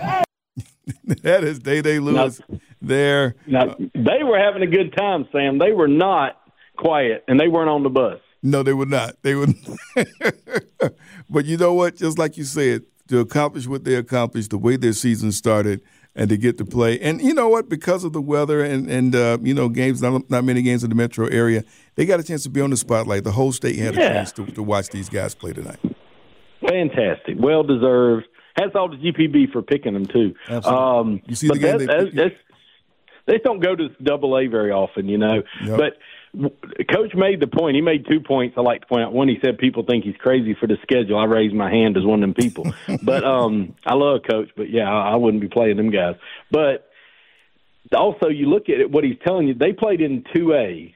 S14: hey.
S10: That is Day-Day Lewis
S11: now,
S10: there.
S11: Now, they were having a good time, Sam. They were not quiet, and they weren't on the bus.
S10: No, they were not. They were. But you know what? Just like you said, to accomplish what they accomplished, the way their season started, and to get to play. And you know what? Because of the weather and, and uh, you know, games, not, not many games in the metro area, they got a chance to be on the spotlight. The whole state had a
S11: yeah.
S10: chance to, to watch these guys play tonight.
S11: Fantastic. Well-deserved. Hats off to G P B for picking them, too.
S10: Um, you see the game?
S11: That,
S10: they,
S11: that, that's, they don't go to double A very often, you know.
S10: Yep.
S11: But Coach made the point. He made two points I like to point out. One, he said people think he's crazy for the schedule. I raised my hand as one of them people. But um, I love Coach, but, yeah, I, I wouldn't be playing them guys. But also you look at it, what he's telling you, they played in two A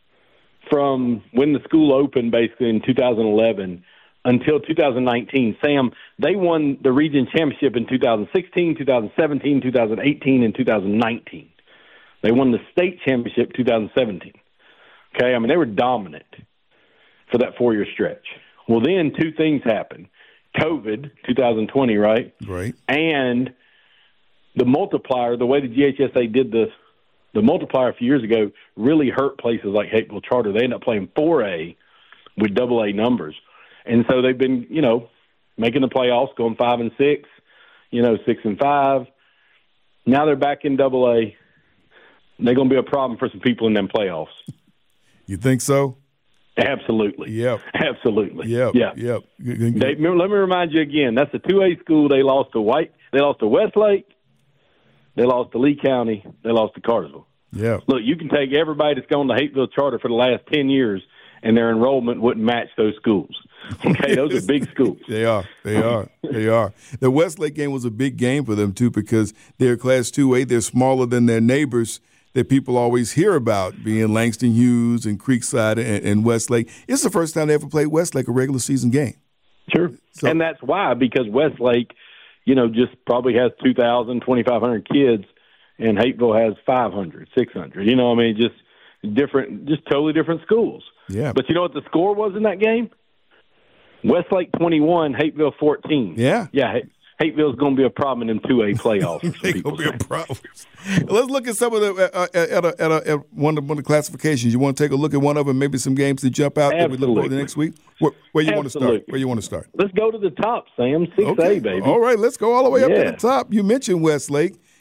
S11: from when the school opened basically in two thousand eleven until two thousand nineteen. Sam, they won the region championship in two thousand sixteen, two thousand seventeen, two thousand eighteen, and two thousand nineteen. They won the state championship two thousand seventeen. Okay, I mean, they were dominant for that four-year stretch. Well, then two things happened. COVID, two thousand twenty, right?
S10: Right.
S11: And the multiplier, the way the G H S A did the, the multiplier a few years ago really hurt places like Hapeville Charter. They ended up playing four A with double A numbers. And so they've been, you know, making the playoffs, going five and six, you know, six and five. Now they're back in double A. They're going to be a problem for some people in them playoffs.
S10: You think so?
S11: Absolutely.
S10: Yep.
S11: Absolutely.
S10: Yep.
S11: Yeah.
S10: Yep.
S11: They, let me remind you again. That's a two A school. They lost to White. They lost to Westlake. They lost to Lee County. They lost to Cartersville.
S10: Yeah.
S11: Look, you can take everybody that's gone to Hapeville Charter for the last ten years, and their enrollment wouldn't match those schools. Okay, those are big schools.
S10: They are. They are. They are. The Westlake game was a big game for them, too, because they're Class two A. They're smaller than their neighbors that people always hear about, being Langston Hughes and Creekside and, and Westlake. It's the first time they ever played Westlake a regular season game.
S11: Sure. So, and that's why, because Westlake, you know, just probably has two thousand, twenty-five hundred kids, and Hapeville has five hundred, six hundred. You know, I mean, just different, just totally different schools.
S10: Yeah.
S11: But you know what the score was in that game? Westlake twenty-one, Hapeville fourteen.
S10: Yeah.
S11: Yeah. Hapeville's going to be a problem in them two A playoffs.
S10: They're going to be a problem. Let's look at some of the uh, at, a, at, a, at one, of, one of the classifications. You want to take a look at one of them, maybe some games that jump out that we look forward to next week? Where, where you Absolutely. want to start? Where you want to start?
S11: Let's go to the top, Sam. six A,
S10: okay.
S11: baby.
S10: All right, let's go all the way up
S11: yeah.
S10: to the top. You mentioned Westlake,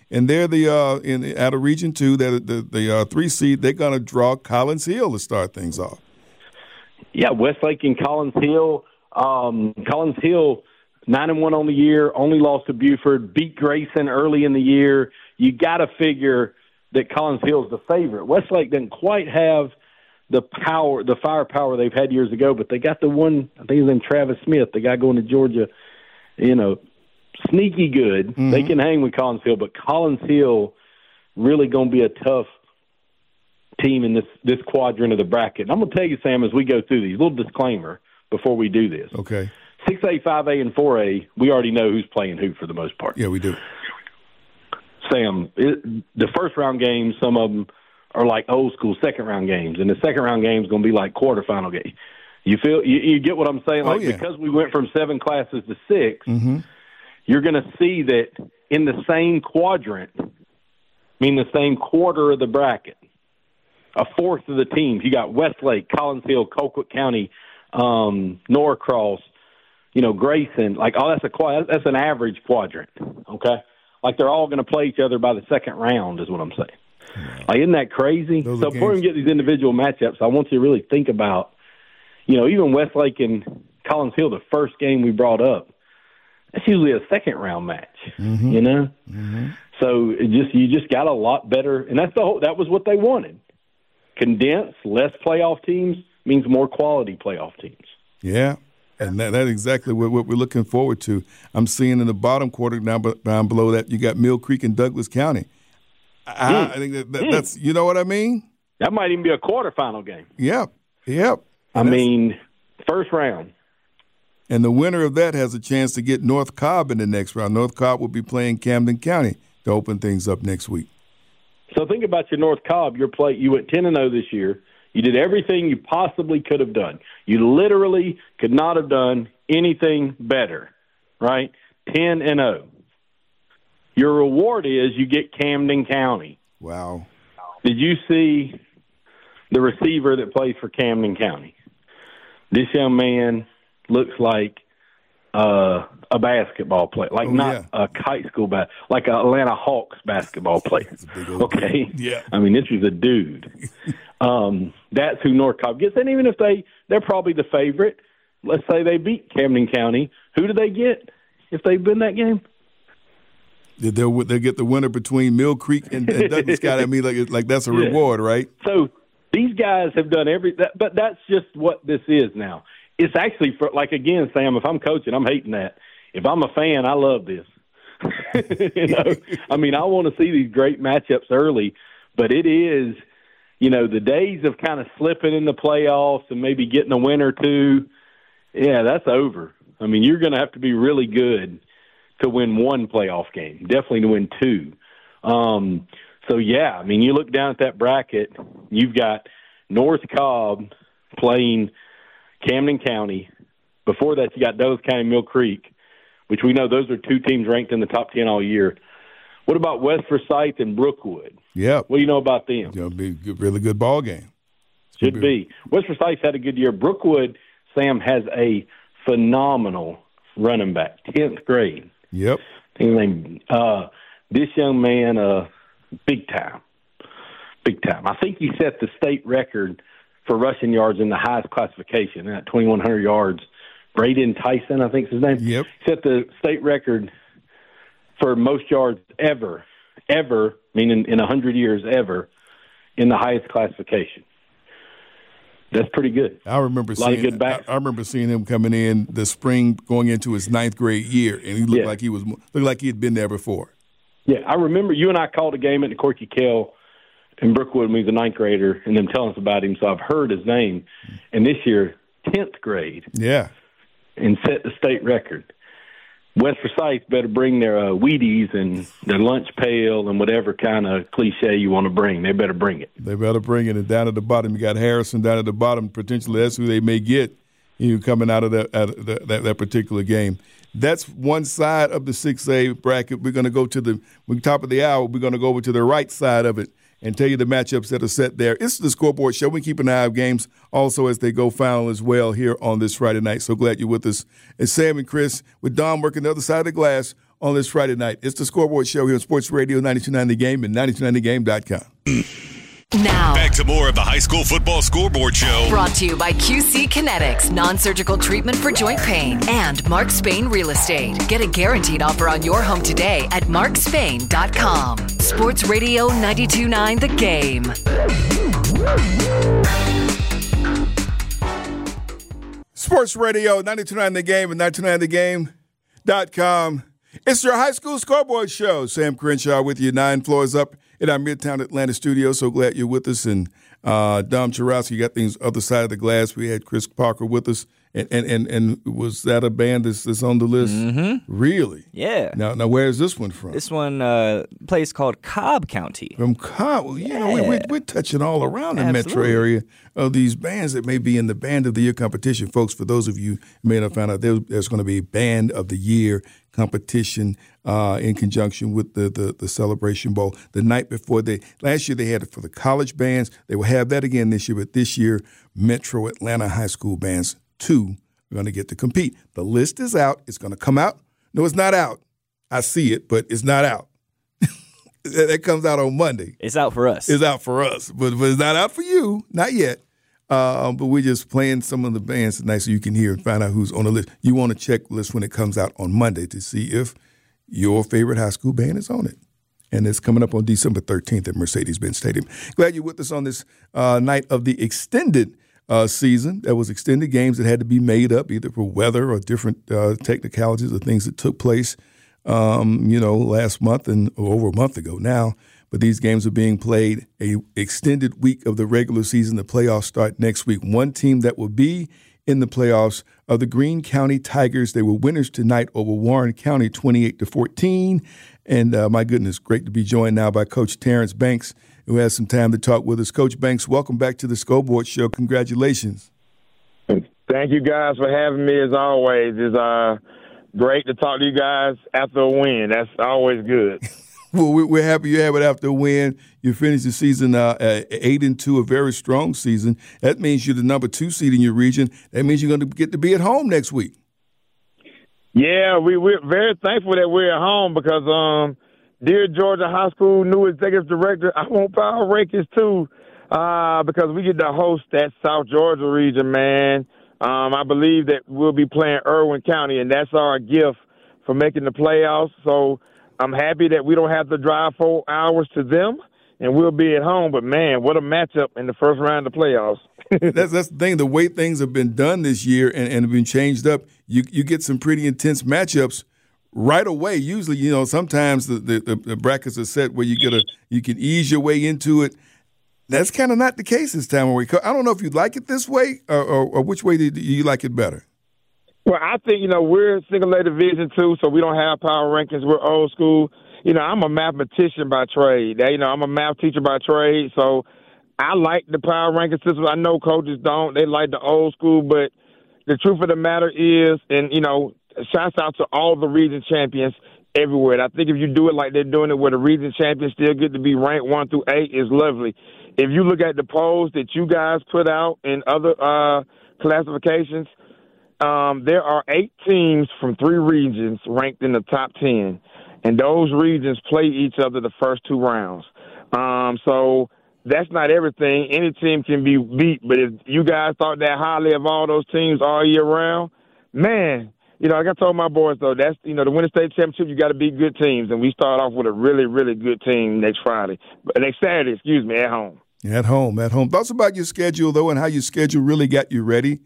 S10: and they're the uh, in out of Region Two. They're the the uh, three seed. They're going to draw Collins Hill to start things off.
S11: Yeah, Westlake and Collins Hill. Um, Collins Hill nine and one on the year. Only lost to Buford. Beat Grayson early in the year. You got to figure that Collins Hill is the favorite. Westlake didn't quite have the power, the firepower they've had years ago, but they got the one. I think his name Travis Smith, the guy going to Georgia. You know. Sneaky good. Mm-hmm. They can hang with Collins Hill, but Collins Hill really going to be a tough team in this, this quadrant of the bracket. And I'm going to tell you, Sam, as we go through these, little disclaimer before we do this.
S10: Okay.
S11: six A, five A, and four A, we already know who's playing who for the most part.
S10: Yeah, we do.
S11: Sam, it, the first-round games, some of them are like old-school second-round games, and the second-round game is going to be like quarterfinal games. You feel you, you get what I'm saying? Like, oh, yeah. Because we went from seven classes to six,
S10: mm-hmm.
S11: you're going to see that in the same quadrant, I mean the same quarter of the bracket, a fourth of the teams. You got Westlake, Collins Hill, Colquitt County, um, Norcross, you know, Grayson. Like, oh, that's a that's an average quadrant, okay? Like they're all going to play each other by the second round is what I'm saying. Yeah. Like, isn't that crazy?
S10: Those
S11: so before we get these individual matchups, I want you to really think about, you know, even Westlake and Collins Hill, the first game we brought up, that's usually a second round match,
S10: mm-hmm.
S11: you know.
S10: Mm-hmm.
S11: So it just you just got a lot better, and that's the whole, that was what they wanted. Condense, less playoff teams means more quality playoff teams.
S10: Yeah, and that, that's exactly what, what we're looking forward to. I'm seeing in the bottom quarter down, down below that you got Mill Creek and Douglas County. I, mm. I think that, that, mm. that's you know what I mean.
S11: That might even be a quarterfinal game.
S10: Yep, yep.
S11: I mean, first round.
S10: And the winner of that has a chance to get North Cobb in the next round. North Cobb will be playing Camden County to open things up next week.
S11: So think about your North Cobb. Your play, you went ten and oh this year. You did everything you possibly could have done. You literally could not have done anything better, right? ten and oh. Your reward is you get Camden County.
S10: Wow.
S11: Did you see the receiver that plays for Camden County? This young man looks like uh, a basketball player, like oh, not
S10: yeah.
S11: a high school bat, like an Atlanta Hawks basketball player. Okay,
S10: yeah.
S11: I mean, this is a dude. um, that's who North Cobb gets, and even if they they're probably the favorite. Let's say they beat Camden County, who do they get if they win that game?
S10: They'll they get the winner between Mill Creek and, and Douglas County. I mean, like like that's a yeah. reward, right?
S11: So these guys have done every, that, but that's just what this is now. It's actually, for, like, again, Sam, if I'm coaching, I'm hating that. If I'm a fan, I love this. you know, I mean, I want to see these great matchups early, but it is, you know, the days of kind of slipping in the playoffs and maybe getting a win or two, yeah, that's over. I mean, you're going to have to be really good to win one playoff game, definitely to win two. Um, so, yeah, I mean, you look down at that bracket, you've got North Cobb playing Camden County. Before that, you got Douglas County, Mill Creek, which we know those are two teams ranked in the top ten all year. What about West Forsyth and Brookwood?
S10: Yeah.
S11: What do you know about them?
S10: It'll be a good, really good ball game.
S11: Should be. be. West Forsyth had a good year. Brookwood, Sam, has a phenomenal running back, tenth grade.
S10: Yep.
S11: Uh, this young man, uh, big time. Big time. I think he set the state record for rushing yards in the highest classification, at twenty-one hundred yards. Braden Tyson, I think is his name.
S10: Yep.
S11: Set the state record for most yards ever, ever, meaning in one hundred years ever, in the highest classification. That's pretty good.
S10: I remember
S11: a lot
S10: seeing.
S11: Of good backs.
S10: I, I remember seeing him coming in the spring, going into his ninth grade year, and he looked
S11: yeah.
S10: like he was looked like he had been there before.
S11: Yeah, I remember you and I called a game at the Corky Kell in Brookwood when he was a ninth grader, and them telling us about him. So I've heard his name, and this year, tenth grade.
S10: Yeah,
S11: and set the state record. West Forsyth better bring their uh, Wheaties and their lunch pail and whatever kind of cliche you want to bring. They better bring it.
S10: They better bring it. And down at the bottom, you got Harrison down at the bottom. Potentially, that's who they may get, you know, coming out of that, out of that, that, that particular game. That's one side of the six A bracket. We're going to go to the top of the hour. We're going to go over to the right side of it and tell you the matchups that are set there. It's the Scoreboard Show. We keep an eye on games also as they go final as well here on this Friday night. So glad you're with us. It's Sam and Chris with Don working the other side of the glass on this Friday night. It's the Scoreboard Show here on Sports Radio ninety-two point nine The Game and ninety-two point nine the game dot com.
S8: Now,
S9: back to more of the High School Football Scoreboard Show.
S8: Brought to you by Q C Kinetics, non-surgical treatment for joint pain, and Mark Spain Real Estate. Get a guaranteed offer on your home today at mark spain dot com. Sports Radio ninety-two point nine The Game.
S10: Sports Radio ninety-two point nine The Game and ninety-two point nine the game dot com. It's your High School Scoreboard Show. Sam Crenshaw with you, nine floors up in our Midtown Atlanta studio. So glad you're with us. And uh, Dom Churowski got things other side of the glass. We had Chris Parker with us. And and, and, and was that a band that's, that's on the list?
S13: Mm-hmm.
S10: Really?
S13: Yeah.
S10: Now, now where's this one from?
S13: This one, uh, place called Cobb County.
S10: From Cobb. Well, you
S13: yeah.
S10: know, we, we, we're touching all around the
S13: Absolutely.
S10: metro area of these bands that may be in the Band of the Year competition. Folks, for those of you who may not find out, there, there's going to be a Band of the Year competition uh, in conjunction with the, the the Celebration Bowl. The night before, they last year they had it for the college bands. They will have that again this year, but this year, Metro Atlanta high school bands, two, are going to get to compete. The list is out. It's going to come out. No, it's not out. I see it, but it's not out. That comes out on Monday.
S13: It's out for us.
S10: It's out for us, but, but it's not out for you. Not yet. Uh, but we're just playing some of the bands tonight so you can hear and find out who's on the list. You want to check the list when it comes out on Monday to see if your favorite high school band is on it. And it's coming up on December thirteenth at Mercedes-Benz Stadium. Glad you're with us on this uh, night of the extended uh, season. There was extended games that had to be made up either for weather or different uh, technicalities or things that took place, um, you know, last month and or over a month ago now. But these games are being played a extended week of the regular season. The playoffs start next week. One team that will be in the playoffs are the Greene County Tigers. They were winners tonight over Warren County, twenty-eight to fourteen. And uh, my goodness, great to be joined now by Coach Terrence Banks, who has some time to talk with us. Coach Banks, welcome back to the Scoreboard Show. Congratulations.
S16: Thank you guys for having me. As always, it's uh, great to talk to you guys after a win. That's always good.
S10: Well, we're happy you have it after a win. You finished the season uh, at eight and two, a very strong season. That means you're the number two seed in your region. That means you're going to get to be at home next week.
S16: Yeah, we, we're very thankful that we're at home because, um, dear Georgia High School new executive director, I want power rankings too uh, because we get to host that South Georgia region, man. Um, I believe that we'll be playing Irwin County, and that's our gift for making the playoffs. So I'm happy that we don't have to drive four hours to them, and we'll be at home. But, man, what a matchup in the first round of the playoffs.
S10: that's that's the thing. The way things have been done this year and, and have been changed up, you you get some pretty intense matchups right away. Usually, you know, sometimes the, the, the brackets are set where you get a you can ease your way into it. That's kind of not the case this time. I don't know if you like it this way or, or, or which way do you like it better?
S16: Well, I think, you know, we're single A division two, so we don't have power rankings. We're old school. You know, I'm a mathematician by trade. You know, I'm a math teacher by trade, so I like the power ranking system. I know coaches don't. They like the old school, but the truth of the matter is, and, you know, shouts out to all the region champions everywhere. And I think if you do it like they're doing it where the region champions still get to be ranked one through eight is lovely. If you look at the polls that you guys put out in other uh, classifications, Um, there are eight teams from three regions ranked in the top ten, and those regions play each other the first two rounds. Um, so that's not everything. Any team can be beat, but if you guys thought that highly of all those teams all year round, man, you know, like I told my boys, though, that's, you know, to win a state championship, you got to beat good teams, and we start off with a really, really good team next Friday, next Saturday, excuse me, at home.
S10: At home, at home. Thoughts about your schedule, though, and how your schedule really got you ready?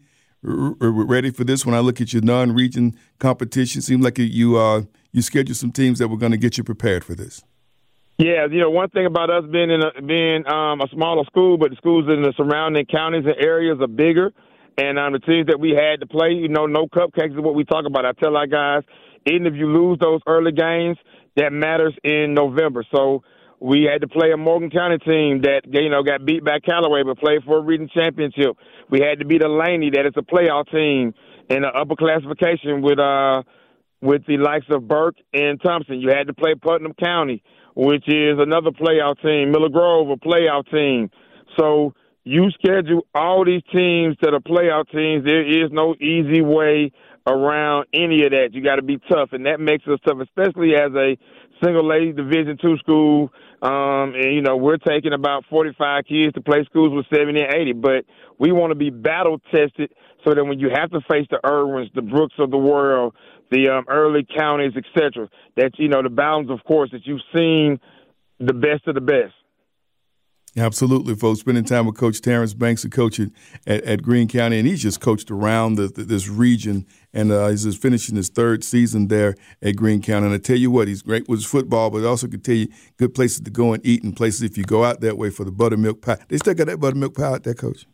S10: Ready for this? When I look at your non-region competition, seems like you uh, you scheduled some teams that were going to get you prepared for this.
S16: Yeah, you know, one thing about us being in a, being um, a smaller school, but the schools in the surrounding counties and areas are bigger, and um, the teams that we had to play, you know, no cupcakes is what we talk about. I tell our guys, even if you lose those early games, that matters in November. So we had to play a Morgan County team that, you know, got beat by Callaway but played for a region championship. We had to beat Laney, that is a playoff team in the upper classification with uh with the likes of Burke and Thompson. You had to play Putnam County, which is another playoff team. Miller Grove, a playoff team. So you schedule all these teams that are playoff teams. There is no easy way around any of that. You got to be tough, and that makes us tough, especially as a single-lady Division two school. Um, and, you know, we're taking about forty-five kids to play schools with seventy and eighty, but we want to be battle-tested so that when you have to face the Irwins, the Brooks of the world, the um, early counties, et cetera, that, you know, the balance, of course, that you've seen the best of the best.
S10: Absolutely, folks. Spending time with Coach Terrence Banks, a coach at, at, at Greene County, and he's just coached around the, the, this region, and uh, he's just finishing his third season there at Greene County. And I tell you what, he's great with his football, but also can tell you good places to go and eat and places if you go out that way for the buttermilk pie. They still got that buttermilk pie out there, Coach?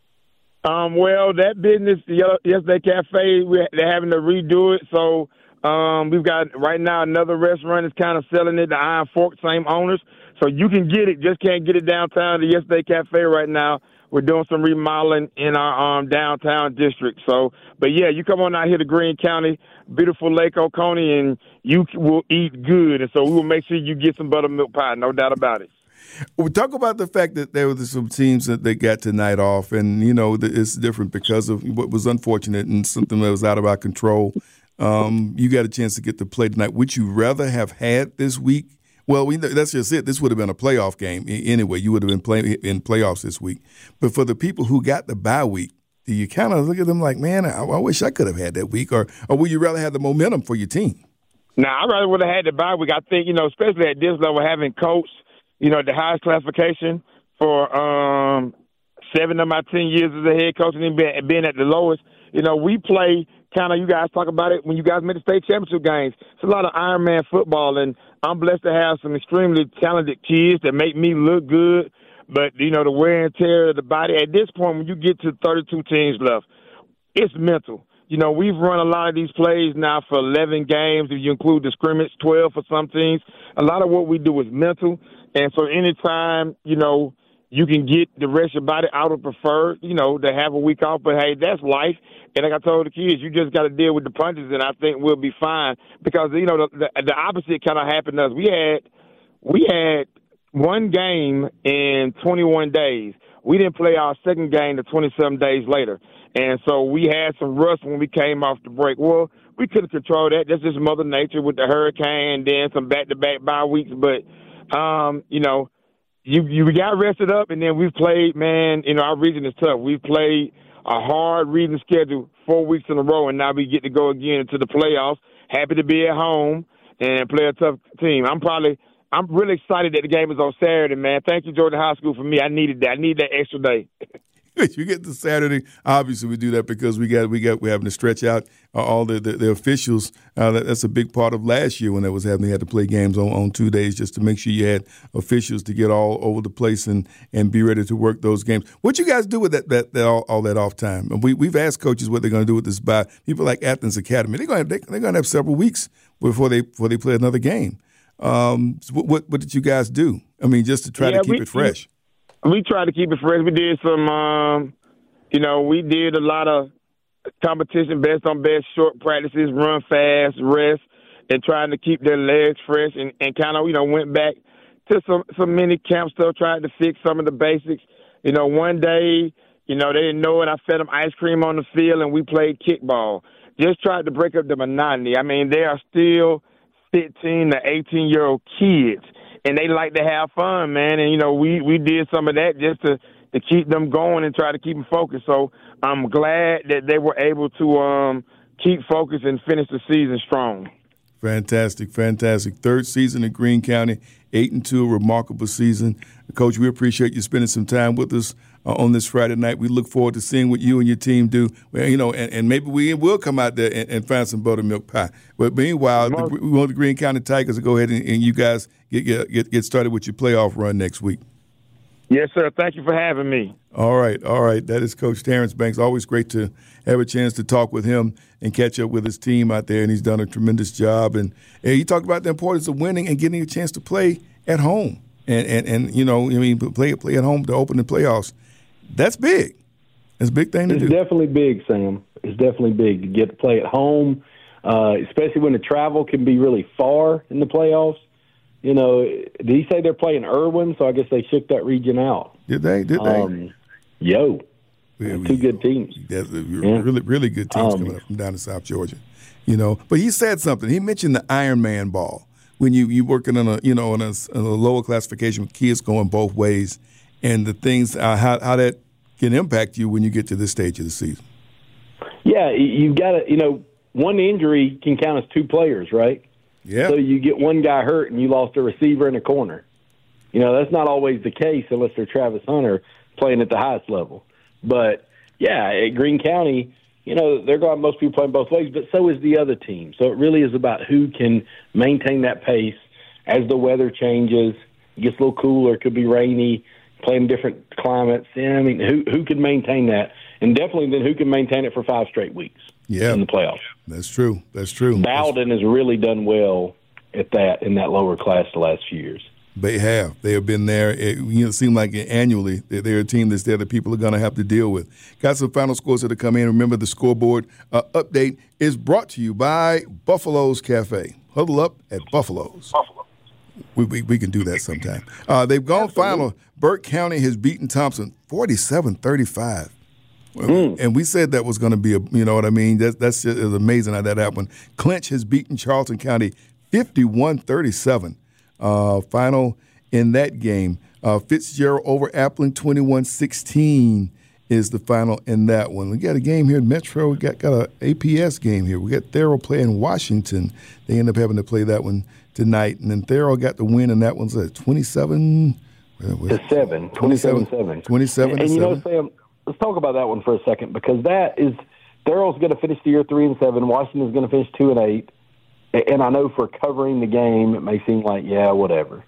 S16: Um, well, that business, Yesterday Cafe, we're, they're having to redo it, so um, we've got right now another restaurant is kind of selling it, the Iron Fork, same owners. So you can get it, just can't get it downtown. The Yesterday Cafe right now, we're doing some remodeling in our um, downtown district. So, but yeah, you come on out here to Greene County, beautiful Lake Oconee, and you will eat good. And so we will make sure you get some buttermilk pie, no doubt about it.
S10: We talk about the fact that there were some teams that they got tonight off, and, you know, it's different because of what was unfortunate and something that was out of our control. Um, you got a chance to get to play tonight. Would you rather have had this week? Well, we, that's just it. This would have been a playoff game anyway. You would have been playing in playoffs this week. But for the people who got the bye week, do you kind of look at them like, man, I, I wish I could have had that week? Or, or would you rather have the momentum for your team?
S16: Now, I rather would have had the bye week. I think, you know, especially at this level, having coached, you know, the highest classification for um, seven of my ten years as a head coach and then being, being at the lowest, you know, we play kind of, you guys talk about it when you guys made the state championship games. It's a lot of Ironman football, and I'm blessed to have some extremely talented kids that make me look good. But, you know, the wear and tear of the body, at this point, when you get to thirty-two teams left, it's mental. You know, we've run a lot of these plays now for eleven games. If you include the scrimmage, twelve for some teams. A lot of what we do is mental. And so anytime, you know, you can get the rest of your body, I would prefer, you know, to have a week off. But, hey, that's life. And like I told the kids, you just got to deal with the punches, and I think we'll be fine. Because, you know, the, the, the opposite kind of happened to us. We had, we had one game in twenty-one days. We didn't play our second game to twenty-seven days later. And so we had some rust when we came off the break. Well, we couldn't control that. That's just Mother Nature with the hurricane and then some back-to-back bye weeks. But, um, you know, you, you got rested up, and then we've played, man, you know, our region is tough. We've played a hard reading schedule four weeks in a row, and now we get to go again into the playoffs. Happy to be at home and play a tough team. I'm probably – I'm really excited that the game is on Saturday, man. Thank you, Georgia High School, for me. I needed that. I need that extra day.
S10: You get to Saturday. Obviously, we do that because we got we got we're having to stretch out uh, all the the, the officials. Uh, that, that's a big part of last year when that was happening. They had to play games on, on two days just to make sure you had officials to get all over the place and, and be ready to work those games. What you guys do with that that, that all, all that off time? We we've asked coaches what they're going to do with this bye. People like Athens Academy, they're going to they, they're going to have several weeks before they before they play another game. Um, so what, what what did you guys do? I mean, just to try
S16: yeah,
S10: to keep
S16: we,
S10: it fresh.
S16: We tried to keep it fresh. We did some, um, you know, we did a lot of competition, best on best, short practices, run fast, rest, and trying to keep their legs fresh, and, and kind of, you know, went back to some, some mini camp stuff, tried to fix some of the basics. You know, one day, you know, they didn't know it. I fed them ice cream on the field, and we played kickball. Just tried to break up the monotony. I mean, they are still fifteen to eighteen-year-old kids. And they like to have fun, man. And, you know, we, we did some of that just to, to keep them going and try to keep them focused. So I'm glad that they were able to um, keep focused and finish the season strong.
S10: Fantastic, fantastic. Third season in Greene County, eight and two, a remarkable season. Coach, we appreciate you spending some time with us uh, on this Friday night. We look forward to seeing what you and your team do. Well, you know, and, and maybe we will come out there and, and find some buttermilk pie. But meanwhile, the, we want the Greene County Tigers to go ahead and, and you guys get, get get started with your playoff run next week.
S16: Yes, sir. Thank you for having me.
S10: All right, all right. That is Coach Terrence Banks. Always great to have a chance to talk with him and catch up with his team out there, and he's done a tremendous job. And, and he talked about the importance of winning and getting a chance to play at home. And, and, and you know, I mean, play play at home to open the playoffs. That's big. It's a big thing to
S11: it's
S10: do.
S11: It's definitely big, Sam. It's definitely big to get to play at home, uh, especially when the travel can be really far in the playoffs. You know, did he say they're playing Irwin? So I guess they shook that region out.
S10: Did they? Did they?
S11: Um, yo. We, Two good teams.
S10: That's a
S11: yeah.
S10: really, really good teams um, coming up from down in South Georgia. You know, but he said something. He mentioned the Ironman ball when you you working on a you know on a, on a lower classification with kids going both ways, and the things uh, how how that can impact you when you get to this stage of the season.
S11: Yeah, you've got to you know one injury can count as two players, right?
S10: Yeah.
S11: So you get one guy hurt and you lost a receiver in a corner. You know that's not always the case unless they're Travis Hunter playing at the highest level. But yeah, at Greene County. You know, they're going most people playing both ways, but so is the other team. So it really is about who can maintain that pace as the weather changes. It gets a little cooler, it could be rainy, playing different climates. Yeah, I mean, who who can maintain that? And definitely then who can maintain it for five straight weeks
S10: yeah.
S11: in the playoffs.
S10: That's true. That's true.
S11: Bowden has really done well at that in that lower class the last few years.
S10: They have. They have been there. It, you know, it seems like annually they're, they're a team that's there that people are going to have to deal with. Got some final scores that are coming in. Remember, the scoreboard uh, update is brought to you by Buffalo's Cafe. Huddle up at Buffalo's.
S11: Buffalo.
S10: We, we, we can do that sometime. Uh, they've gone Absolutely. final. Burke County has beaten Thompson forty-seven thirty-five. Mm. And we said that was going to be a, you know what I mean? That, that's just it's amazing how that happened. Clinch has beaten Charlton County fifty-one thirty-seven. Uh, final in that game. Uh, Fitzgerald over Appling, twenty-one sixteen is the final in that one. We got a game here in Metro. We got, got an A P S game here. We got Thurl playing Washington. They end up having to play that one tonight. And then Thurl got the win, and that one's at twenty-seven
S11: to seven. twenty-seven seven.
S10: twenty-seven
S11: and,
S10: to
S11: and you
S10: seven.
S11: know, Sam, let's talk about that one for a second because that is Thurl's going to finish the year three and seven. Washington's going to finish two and eight. And I know for covering the game, it may seem like, yeah, whatever.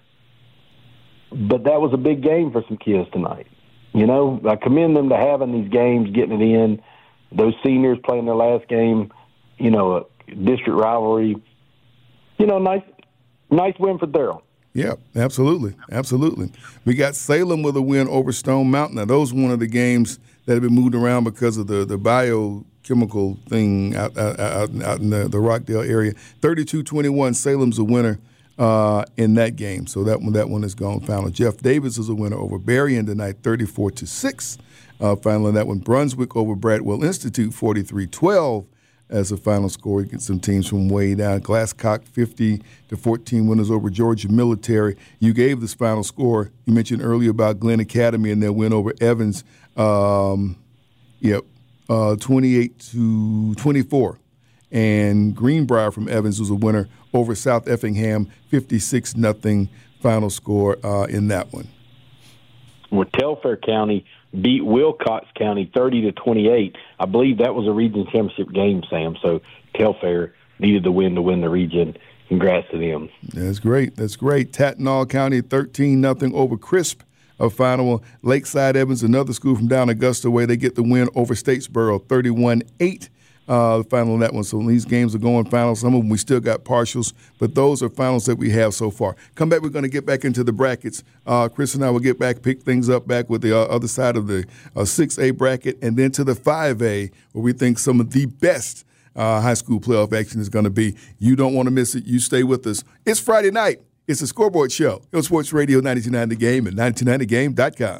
S11: But that was a big game for some kids tonight. You know, I commend them to having these games, getting it in. Those seniors playing their last game, you know, a district rivalry. You know, nice nice win for Thurl.
S10: Yeah, absolutely. Absolutely. We got Salem with a win over Stone Mountain. Now, those are one of the games that have been moved around because of the, the bio chemical thing out, out, out, out in the, the Rockdale area. thirty-two twenty-one, Salem's a winner uh, in that game. So that one that one is gone final. Jeff Davis is a winner over Berrien tonight, thirty-four to six. Uh, final in that one, Brunswick over Bradwell Institute, forty-three twelve as a final score. You get some teams from way down. Glasscock, fifty to fourteen winners over Georgia Military. You gave this final score. You mentioned earlier about Glenn Academy and their win over Evans. Um, yep. Uh, twenty-eight to twenty-four. And Greenbrier from Evans was a winner over South Effingham, fifty-six nothing final score uh, in that one.
S11: Well, Telfair County beat Wilcox County thirty to twenty-eight. I believe that was a region championship game, Sam. So Telfair needed the win to win the region. Congrats to them.
S10: That's great. That's great. Tattenall County thirteen nothing over Crisp. A final. Lakeside Evans, another school from down Augusta way, they get the win over Statesboro, thirty-one eight. Uh, the final in that one. So these games are going final. Some of them we still got partials, but those are finals that we have so far. Come back. We're going to get back into the brackets. Uh, Chris and I will get back, pick things up back with the uh, other side of the uh, six A bracket, and then to the five A, where we think some of the best uh, high school playoff action is going to be. You don't want to miss it. You stay with us. It's Friday night. It's the Scoreboard Show on Sports Radio ninety-two point nine The Game and ninety-two point nine the game dot com.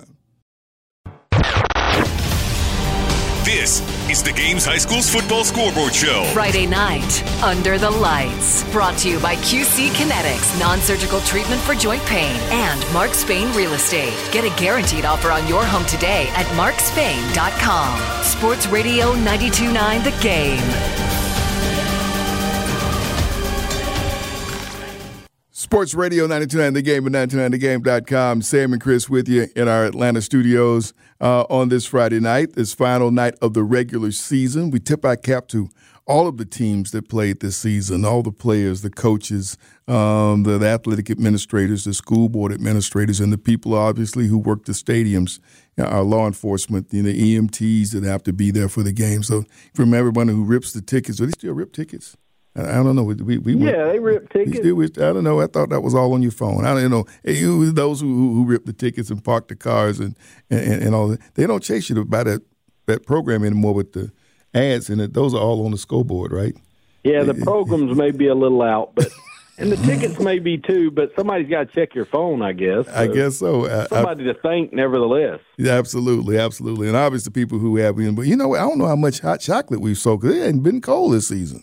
S9: This is the Games High School's Football Scoreboard Show.
S8: Friday night, Under the Lights. Brought to you by Q C Kinetics, non-surgical treatment for joint pain, and Mark Spain Real Estate. Get a guaranteed offer on your home today at mark spain dot com. Sports Radio ninety-two point nine The Game.
S10: Sports Radio ninety-two point nine The Game and ninety-two point nine the game dot com. Sam and Chris with you in our Atlanta studios uh, on this Friday night, this final night of the regular season. We tip our cap to all of the teams that played this season, all the players, the coaches, um, the, the athletic administrators, the school board administrators, and the people, obviously, who work the stadiums, you know, our law enforcement, you know, the E M Ts that have to be there for the game. So from everyone who rips the tickets, do they still rip tickets? I don't know. We, we
S11: yeah, went, they rip tickets.
S10: We, we, I don't know. I thought that was all on your phone. I don't know. You, those who, who rip the tickets and park the cars and, and, and all that, they don't chase you to buy that, that program anymore with the ads in it. Those are all on the scoreboard, right?
S11: Yeah, the programs may be a little out, but And the tickets may be too, but somebody's got to check your phone, I guess. So
S10: I guess so. I,
S11: somebody
S10: I,
S11: to thank, nevertheless.
S10: Yeah, absolutely, absolutely. And obviously people who have been. But you know what? I don't know how much hot chocolate we've sold because it ain't been cold this season.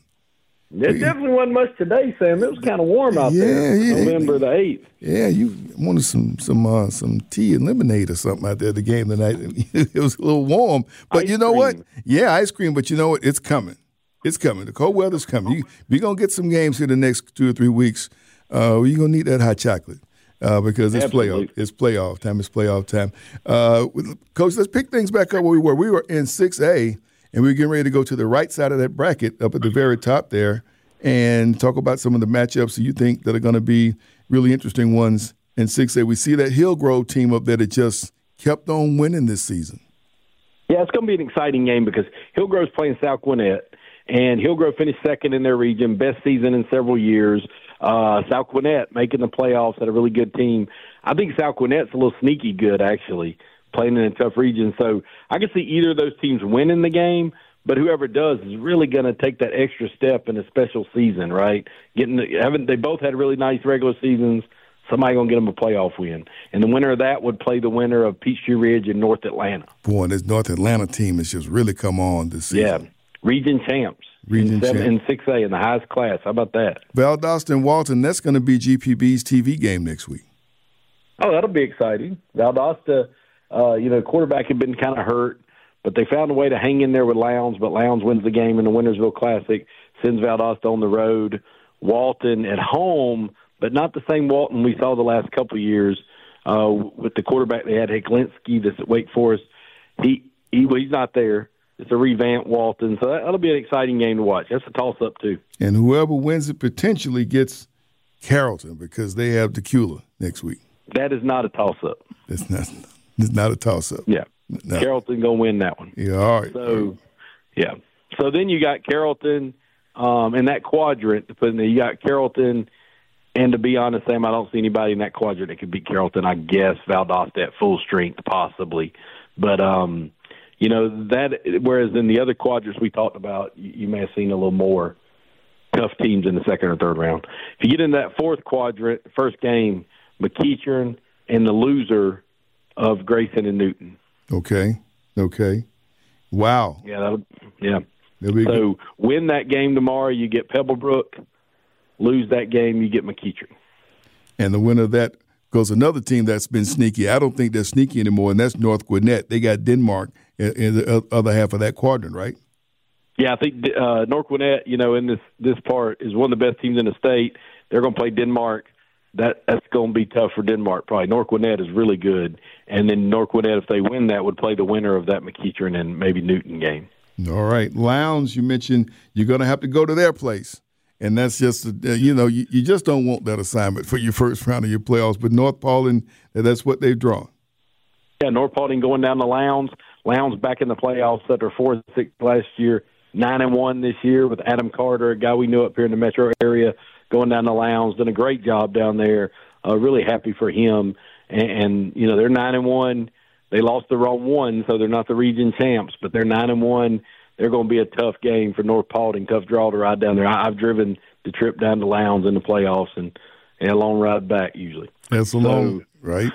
S11: It definitely wasn't much today, Sam. It was kind of warm out
S10: yeah,
S11: there.
S10: Yeah,
S11: November the eighth.
S10: Yeah, you wanted some some uh, some tea and lemonade or something out there at the game tonight. It was a little warm. But ice you know cream. What? Yeah, ice cream. But you know what? It's coming. It's coming. The cold weather's coming. You, we're going to get some games here the next two or three weeks. Uh, you're going to need that hot chocolate uh, because it's
S11: Absolutely.
S10: playoff. It's playoff time. It's playoff time. Uh, Coach, let's pick things back up where we were. We were in six A, and we were getting ready to go to the right side of that bracket up at the very top there and talk about some of the matchups that you think that are going to be really interesting ones in six A. We see that Hillgrove team up there that just kept on winning this season.
S11: Yeah, it's going to be an exciting game because Hillgrove's playing South Gwinnett. And Hillgrove finished second in their region, best season in several years. Uh, South Gwinnett making the playoffs, had a really good team. I think South Gwinnett's a little sneaky good, actually, playing in a tough region. So I can see either of those teams winning the game, but whoever does is really going to take that extra step in a special season, right? Getting the, haven't they both had really nice regular seasons. Somebody going to get them a playoff win. And the winner of that would play the winner of Peachtree Ridge and North Atlanta.
S10: Boy, this North Atlanta team has just really come on this season.
S11: Yeah. Region champs.
S10: Region
S11: in, seven,
S10: champ.
S11: in six A in the highest class. How about that?
S10: Valdosta and Walton, that's going to be G P B's T V game next week.
S11: Oh, that'll be exciting. Valdosta, uh, you know, quarterback had been kind of hurt, but they found a way to hang in there with Lowndes, but Lowndes wins the game in the Wintersville Classic, sends Valdosta on the road. Walton at home, but not the same Walton we saw the last couple of years uh, with the quarterback they had, Heklinski, that's at Wake Forest. He, he well, he's not there. It's a revamped Walton, so that'll be an exciting game to watch. That's a toss-up, too.
S10: And whoever wins it potentially gets Carrollton because they have Decula next week.
S11: That is not a toss-up.
S10: It's not It's not a toss-up.
S11: Yeah.
S10: No.
S11: Carrollton going to win that one.
S10: Yeah, all right.
S11: So, yeah. So then you got Carrollton um, in that quadrant. To put in there, you got Carrollton, and to be honest, Sam, I don't see anybody in that quadrant that could beat Carrollton. I guess Valdosta at full strength, possibly. But, um, you know, that whereas in the other quadrants we talked about, you, you may have seen a little more tough teams in the second or third round. If you get in that fourth quadrant, first game, McEachern and the loser of Grayson and Newton.
S10: Okay. Okay. Wow.
S11: Yeah. That'll, yeah.
S10: That'll be
S11: so
S10: good.
S11: Win that game tomorrow, you get Pebblebrook. Lose that game, you get McEachern.
S10: And the winner of that goes another team that's been sneaky. I don't think they're sneaky anymore, and that's North Gwinnett. They got Denmark in, in the other half of that quadrant, right?
S11: Yeah, I think uh, North Gwinnett, you know, in this this part is one of the best teams in the state. They're going to play Denmark. That that's going to be tough for Denmark. Probably North Gwinnett is really good, and then North Gwinnett, if they win that, would play the winner of that McEachern and maybe Newton game.
S10: All right, Lowndes, you mentioned you're going to have to go to their place, and that's just uh, you know you, you just don't want that assignment for your first round of your playoffs. But North Paulding, that's what they've drawn.
S11: Yeah, North Paulding going down to Lowndes. Lowndes back in the playoffs after four and six last year, nine and one this year with Adam Carter, a guy we knew up here in the metro area, going down to Lowndes, done a great job down there. Uh, really happy for him. And, and you know they're nine and one. They lost the wrong one, so they're not the region champs. But they're nine and one. They're going to be a tough game for North Paulding. Tough draw to ride down there. I, I've driven the trip down to Lowndes in the playoffs, and, and a long ride back usually.
S10: That's a
S11: so,
S10: long right.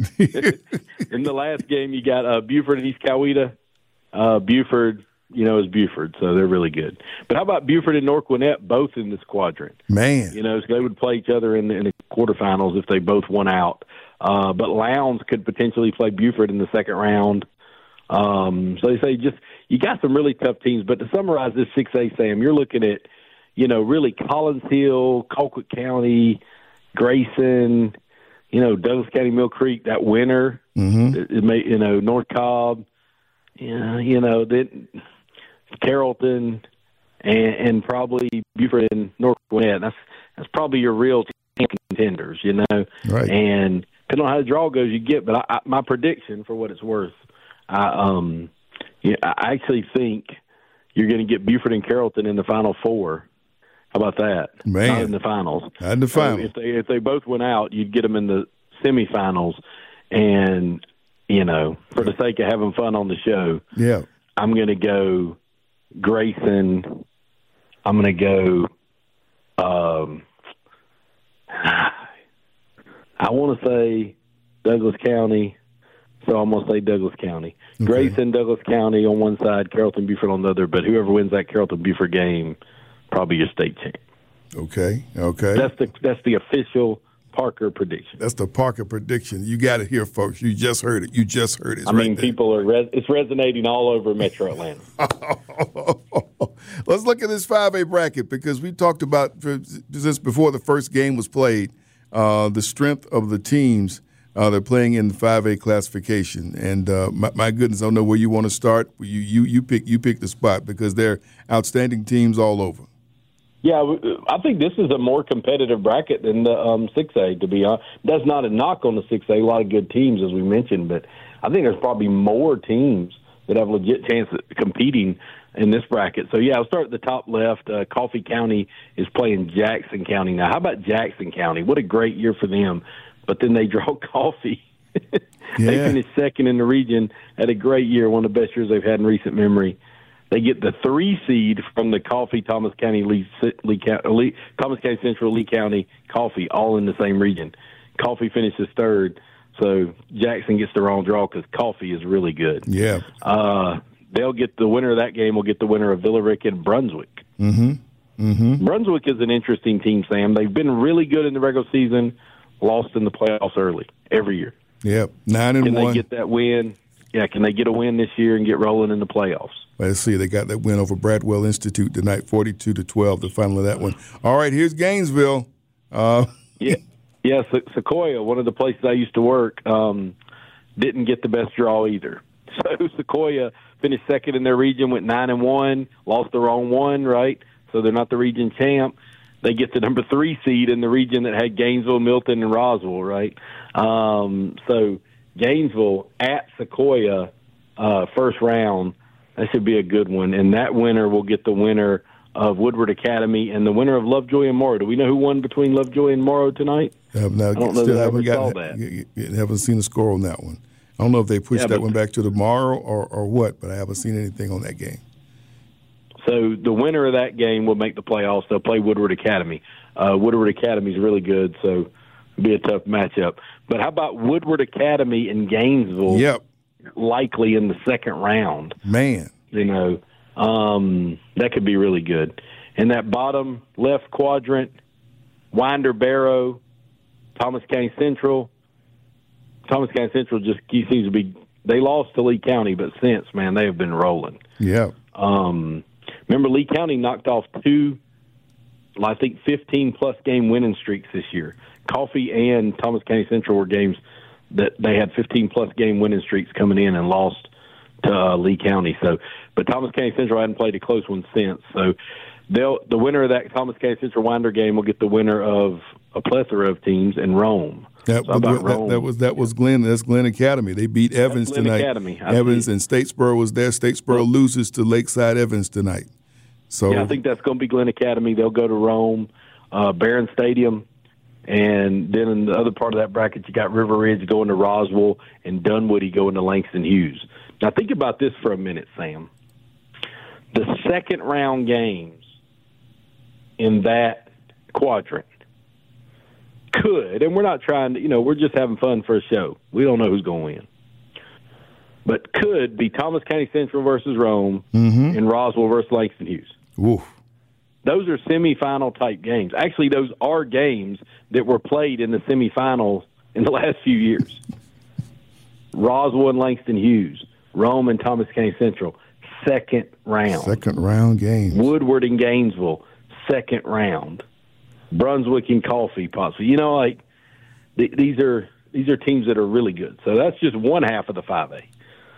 S11: In the last game, you got uh, Buford and East Coweta. Uh, Buford, you know, is Buford, so they're really good. But how about Buford and North Gwinnett both in this quadrant?
S10: Man.
S11: You know, so they would play each other in the, in the quarterfinals if they both won out. Uh, but Lowndes could potentially play Buford in the second round. Um, so they say just you got some really tough teams. But to summarize this six A, Sam, you're looking at, you know, really Collins Hill, Colquitt County, Grayson, you know, Douglas County, Mill Creek, that winner,
S10: mm-hmm.
S11: it, it may, you know, North Cobb, yeah, you know, then Carrollton, and, and probably Buford and North Gwinnett. That's that's probably your real team contenders, you know.
S10: Right.
S11: And depending on how the draw goes, you get. But I, I, my prediction, for what it's worth, I um, yeah, I actually think you're going to get Buford and Carrollton in the Final Four. How about that?
S10: Man.
S11: Not in the finals.
S10: Not in the finals.
S11: So if they if they both went out, you'd get them in the semifinals. And you know, for the sake of having fun on the show,
S10: yeah,
S11: I'm going to go Grayson. I'm going to go. Um, I want to say Douglas County, so I'm going to say Douglas County. Okay. Grayson, Douglas County on one side, Carrollton Buford on the other, but whoever wins that Carrollton Buford game, probably your state champ.
S10: Okay, okay.
S11: That's the that's the official Parker prediction.
S10: That's the Parker prediction. You got it here, folks. You just heard it. You just heard it.
S11: I right mean, there. people are res- it's resonating all over Metro Atlanta.
S10: Let's look at this five A bracket because we talked about this before the first game was played. Uh, the strength of the teams uh, they're playing in the five A classification, and uh, my, my goodness, I don't know where you want to start. You you you pick you pick the spot because they're outstanding teams all over.
S11: Yeah, I think this is a more competitive bracket than the um, six A, to be honest. That's not a knock on the six A. A lot of good teams, as we mentioned, but I think there's probably more teams that have a legit chance at competing in this bracket. So, yeah, I'll start at the top left. Uh, Coffee County is playing Jackson County. Now, how about Jackson County? What a great year for them. But then they draw Coffee. yeah. They finished second in the region, had a great year, one of the best years they've had in recent memory. They get the three seed from the Coffee, Thomas County, Lee, Lee, Lee, Thomas County Central, Lee County, Coffee, all in the same region. Coffee finishes third, so Jackson gets the wrong draw because Coffee is really good.
S10: Yeah.
S11: Uh, they'll get the winner of that game. Will get the winner of Villarick and Brunswick.
S10: Mm-hmm. Mm-hmm.
S11: Brunswick is an interesting team, Sam. They've been really good in the regular season, lost in the playoffs early every year.
S10: Yep, nine and
S11: can
S10: one.
S11: Can they get that win? Yeah, can they get a win this year and get rolling in the playoffs?
S10: Let's see. They got that win over Bradwell Institute tonight, forty-two to twelve, the final of that one. All right, here's Gainesville. Uh,
S11: yeah, yeah. Sequoia, one of the places I used to work, um, didn't get the best draw either. So Sequoia finished second in their region, went nine and one, lost the wrong one, right? So they're not the region champ. They get the number three seed in the region that had Gainesville, Milton, and Roswell, right? Um, so Gainesville at Sequoia, uh, first round. That should be a good one. And that winner will get the winner of Woodward Academy and the winner of Lovejoy and Morrow. Do we know who won between Lovejoy and Morrow tonight?
S10: I, have not,
S11: I don't know
S10: still
S11: that I
S10: haven't
S11: ever saw
S10: gotten,
S11: that.
S10: Haven't seen the score on that one. I don't know if they pushed
S11: yeah,
S10: that
S11: but,
S10: one back to tomorrow or, or what, but I haven't seen anything on that game.
S11: So the winner of that game will make the playoffs. They'll play Woodward Academy. Uh, Woodward Academy is really good, so it'll be a tough matchup. But how about Woodward Academy and Gainesville?
S10: Yep.
S11: Likely in the second round.
S10: Man.
S11: You know, um, that could be really good. In that bottom left quadrant, Winder Barrow, Thomas County Central. Thomas County Central just seems to be – they lost to Lee County, but since, man, they have been rolling.
S10: Yeah.
S11: Um, remember, Lee County knocked off two, I think, fifteen-plus game winning streaks this year. Coffee and Thomas County Central were games that they had fifteen-plus game winning streaks coming in and lost to uh, Lee County. So, but Thomas County Central hadn't played a close one since. So, they'll the winner of that Thomas County Central Winder game will get the winner of a plethora of teams in Rome.
S10: That,
S11: so
S10: that, that, that was that was Glenn. That's Glenn Academy. They beat Evans
S11: Glenn
S10: tonight.
S11: Academy.
S10: Evans and Statesboro was there. Statesboro well, loses to Lakeside Evans tonight. So
S11: yeah, I think that's going to be Glenn Academy. They'll go to Rome, uh, Barron Stadium, and then in the other part of that bracket, you got River Ridge going to Roswell and Dunwoody going to Langston Hughes. Now think about this for a minute, Sam. The second round games in that quadrant could, and we're not trying to, you know, we're just having fun for a show. We don't know who's going to win. But could be Thomas County Central versus Rome
S10: mm-hmm.
S11: and Roswell versus Langston Hughes.
S10: Oof.
S11: Those are semifinal type games. Actually, those are games that were played in the semifinals in the last few years. Roswell and Langston Hughes, Rome and Thomas County Central, second round.
S10: Second round games.
S11: Woodward and Gainesville, second round. Brunswick and Coffee, possibly. You know, like th- these are these are teams that are really good. So that's just one half of the five A.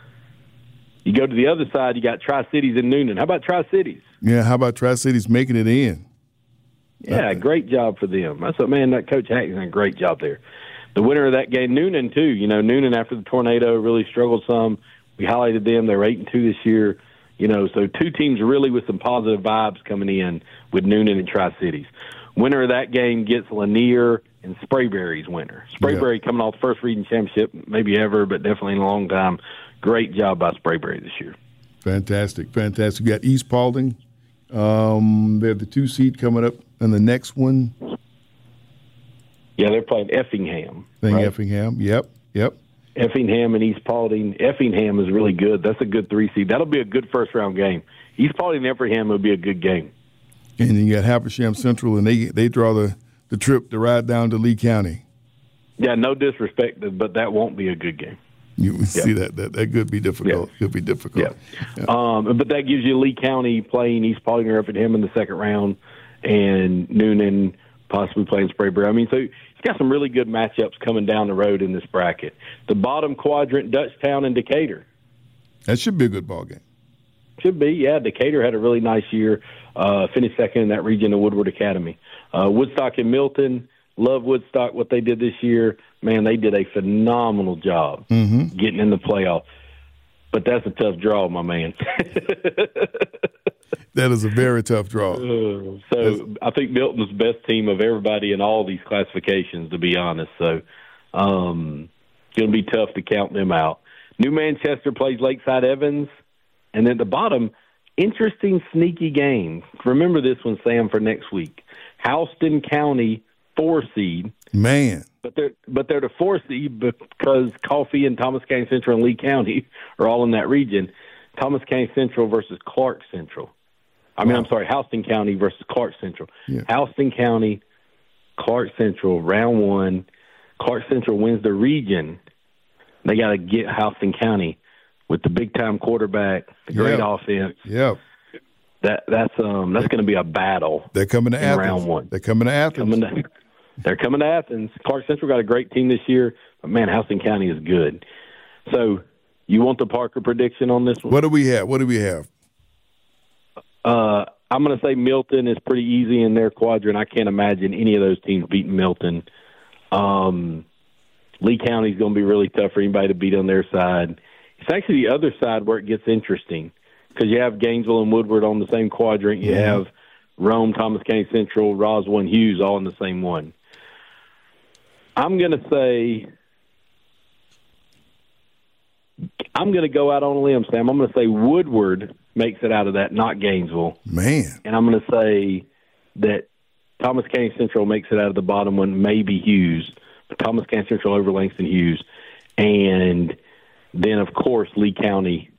S11: You go to the other side, you got Tri-Cities and Noonan. How about Tri-Cities?
S10: Yeah, how about Tri-Cities making it in?
S11: Yeah, great job for them. That's what, man, that Coach Hack's done a great job there. The winner of that game, Noonan, too. You know, Noonan, after the tornado, really struggled some. We highlighted them. They were eight and two this year. You know, so two teams really with some positive vibes coming in with Noonan and Tri-Cities. Winner of that game gets Lanier and Sprayberry's winner. Sprayberry yeah. coming off the first region championship, maybe ever, but definitely in a long time. Great job by Sprayberry this year.
S10: Fantastic, fantastic. We got East Paulding. Um, they're the two seed coming up, and the next one.
S11: Yeah, they're playing Effingham.
S10: Playing
S11: right?
S10: Effingham. Yep, yep.
S11: Effingham and East Paulding. Effingham is really good. That's a good three seed. That'll be a good first round game. East Paulding and Effingham will be a good game.
S10: And then you got Habersham Central, and they they draw the, the trip to ride down to Lee County.
S11: Yeah, no disrespect, but that won't be a good game.
S10: You
S11: yeah.
S10: see that, that that could be difficult.
S11: Yeah.
S10: Could be difficult.
S11: Yeah. yeah. Um, but that gives you Lee County playing East Paulding or Effingham in the second round, and Noonan possibly playing Sprayberry. I mean, so it's got some really good matchups coming down the road in this bracket. The bottom quadrant, Dutchtown and Decatur.
S10: That should be a good ball game.
S11: Should be, yeah. Decatur had a really nice year, uh, finished second in that region of Woodward Academy. Uh, Woodstock and Milton, love Woodstock, what they did this year. Man, they did a phenomenal job
S10: mm-hmm.
S11: getting in the playoff. But that's a tough draw, my man.
S10: That is a very tough draw.
S11: Uh, so that's... I think Milton's the best team of everybody in all these classifications, to be honest. So um, it's going to be tough to count them out. New Manchester plays Lakeside Evans. And then at the bottom, interesting, sneaky game. Remember this one, Sam, for next week. Houston County, four seed.
S10: Man.
S11: But they're but they're the four seed because Coffee and Thomas County Central and Lee County are all in that region. Thomas County Central versus Clark Central. I mean, wow. I'm sorry, Houston County versus Clark Central.
S10: Yeah.
S11: Houston County, Clark Central, round one. Clark Central wins the region. They got to get Houston County with the big-time quarterback, the great
S10: yep.
S11: offense.
S10: Yep.
S11: That that's um that's going to be a battle.
S10: They're coming to
S11: in
S10: Athens.
S11: Round one.
S10: They're coming to Athens.
S11: Coming to, they're coming to Athens. Clark Central got a great team this year, but man, Houston County is good. So, you want the Parker prediction on this one?
S10: What do we have? What do we have?
S11: Uh, I'm going to say Milton is pretty easy in their quadrant. I can't imagine any of those teams beating Milton. Um, Lee County is going to be really tough for anybody to beat on their side. It's actually the other side where it gets interesting because you have Gainesville and Woodward on the same quadrant. You
S10: mm-hmm.
S11: have Rome, Thomas County Central, Roswell, and Hughes all in the same one. I'm going to say I'm going to go out on a limb, Sam. I'm going to say Woodward makes it out of that, not Gainesville.
S10: Man.
S11: And I'm going to say that Thomas County Central makes it out of the bottom one, maybe Hughes. But Thomas County Central over Langston Hughes. And then, of course, Lee County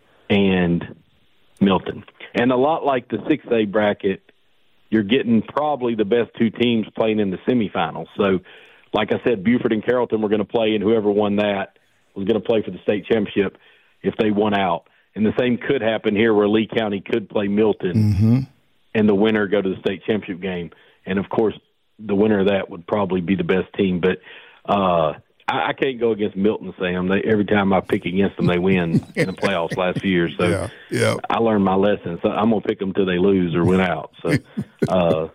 S11: and Milton. And a lot like the six A bracket, you're getting probably the best two teams playing in the semifinals. So, like I said, Buford and Carrollton were going to play, and whoever won that was going to play for the state championship if they won out. And the same could happen here where Lee County could play Milton
S10: mm-hmm.
S11: and the winner go to the state championship game. And, of course, the winner of that would probably be the best team. But uh, I, I can't go against Milton, Sam. They, every time I pick against them, they win in the playoffs last few years. So
S10: yeah, yeah.
S11: I learned my lesson. So I'm going to pick them till they lose or win out. So uh,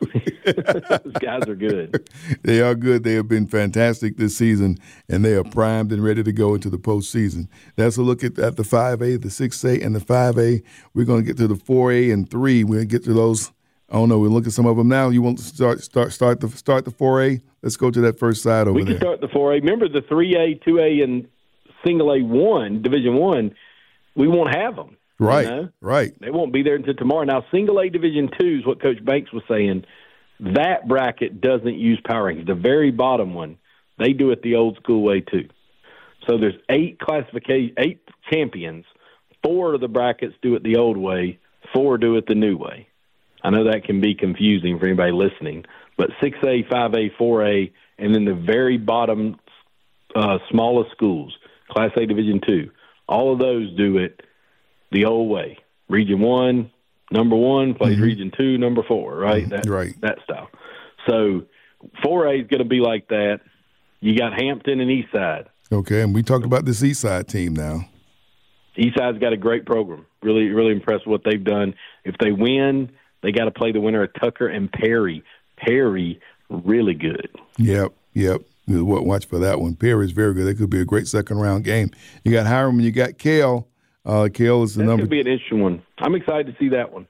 S11: those guys are good.
S10: They are good. They have been fantastic this season, and they are primed and ready to go into the postseason. That's a look at, at the five A, the six A, and the five A. We're going to get to the four A and three. We're going to get to those. I don't know. We'll look at some of them now. You want to start start start the start the four A? Let's go to that first side over
S11: we
S10: there.
S11: We can start the four A. Remember the three A, two A, and single A one, Division One. We won't have them.
S10: Right,
S11: you know?
S10: right.
S11: They won't be there until tomorrow. Now, single A Division Two is what Coach Banks was saying. That bracket doesn't use power rankings. The very bottom one, they do it the old school way too. So there's eight classification, eight champions. Four of the brackets do it the old way. Four do it the new way. I know that can be confusing for anybody listening, but six A, five A, four A, and then the very bottom uh, smallest schools, Class A Division two, all of those do it the old way. Region one, number one, plays mm-hmm. Region two, number four, right?
S10: Mm-hmm.
S11: That,
S10: right.
S11: That style. So four A is going to be like that. You got Hampton and Eastside.
S10: Okay, and we talked about this Eastside team now.
S11: Eastside's got a great program. Really, really impressed with what they've done. If they win, they got to play the winner of Tucker and Perry. Perry, really good.
S10: Yep, yep. Watch for that one. Perry's very good. That could be a great second-round game. You got Hiram and you got Kale. Uh, Kale is the
S11: That's
S10: number.
S11: That could be an interesting one. I'm excited to see that one.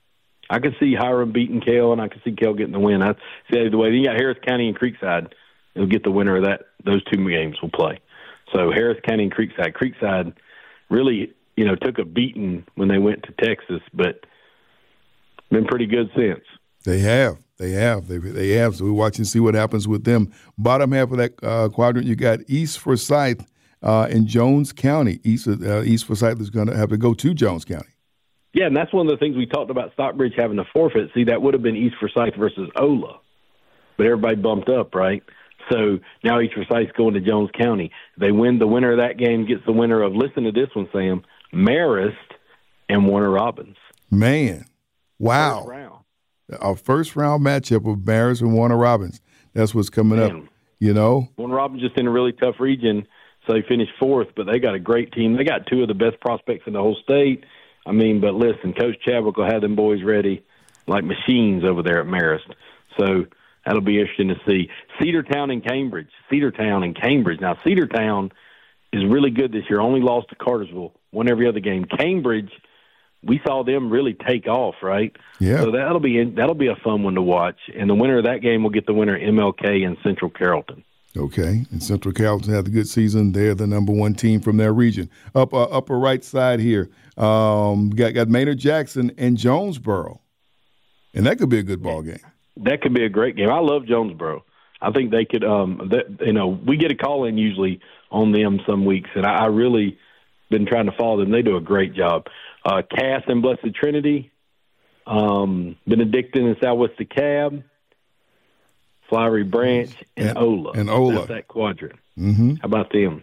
S11: I could see Hiram beating Kale, and I could see Kale getting the win. I see the way. Then you got Harris County and Creekside. They'll get the winner of that. Those two games will play. So Harris County and Creekside. Creekside really, you know, took a beating when they went to Texas, but been pretty good since.
S10: They have. They have. They, they have. So we're watching to see what happens with them. Bottom half of that uh, quadrant, you got East Forsyth uh, in Jones County. East, uh, East Forsyth is going to have to go to Jones County.
S11: Yeah, and that's one of the things we talked about Stockbridge having to forfeit. See, that would have been East Forsyth versus Ola, but everybody bumped up, right? So now East Forsyth's going to Jones County. They win. The winner of that game gets the winner of, listen to this one, Sam, Marist and Warner Robins.
S10: Man, wow.
S11: First round.
S10: A first-round matchup of Marist and Warner Robins. That's what's coming Man. up, you know?
S11: Warner Robins just in a really tough region, so they finished fourth, but they got a great team. They got two of the best prospects in the whole state. I mean, but listen, Coach Chadwick will have them boys ready like machines over there at Marist. So that'll be interesting to see. Cedartown and Cambridge. Cedartown and Cambridge. Now, Cedartown is really good this year. Only lost to Cartersville. Won every other game. Cambridge, we saw them really take off, right?
S10: Yeah.
S11: So that'll be that'll be a fun one to watch. And the winner of that game will get the winner M L K and Central Carrollton.
S10: Okay, and Central Carrollton had a good season. They're the number one team from their region. Up uh, upper right side here, um, got got Maynard Jackson and Jonesboro, and that could be a good ball game.
S11: That could be a great game. I love Jonesboro. I think they could. Um, that, you know, we get a call in usually on them some weeks, and I, I really been trying to follow them. They do a great job. Uh, Cass and Blessed Trinity, um, Benedictine and Southwest DeKalb, Flowery Branch, and, and Ola.
S10: And Ola.
S11: That's that quadrant.
S10: Mm-hmm.
S11: How about them?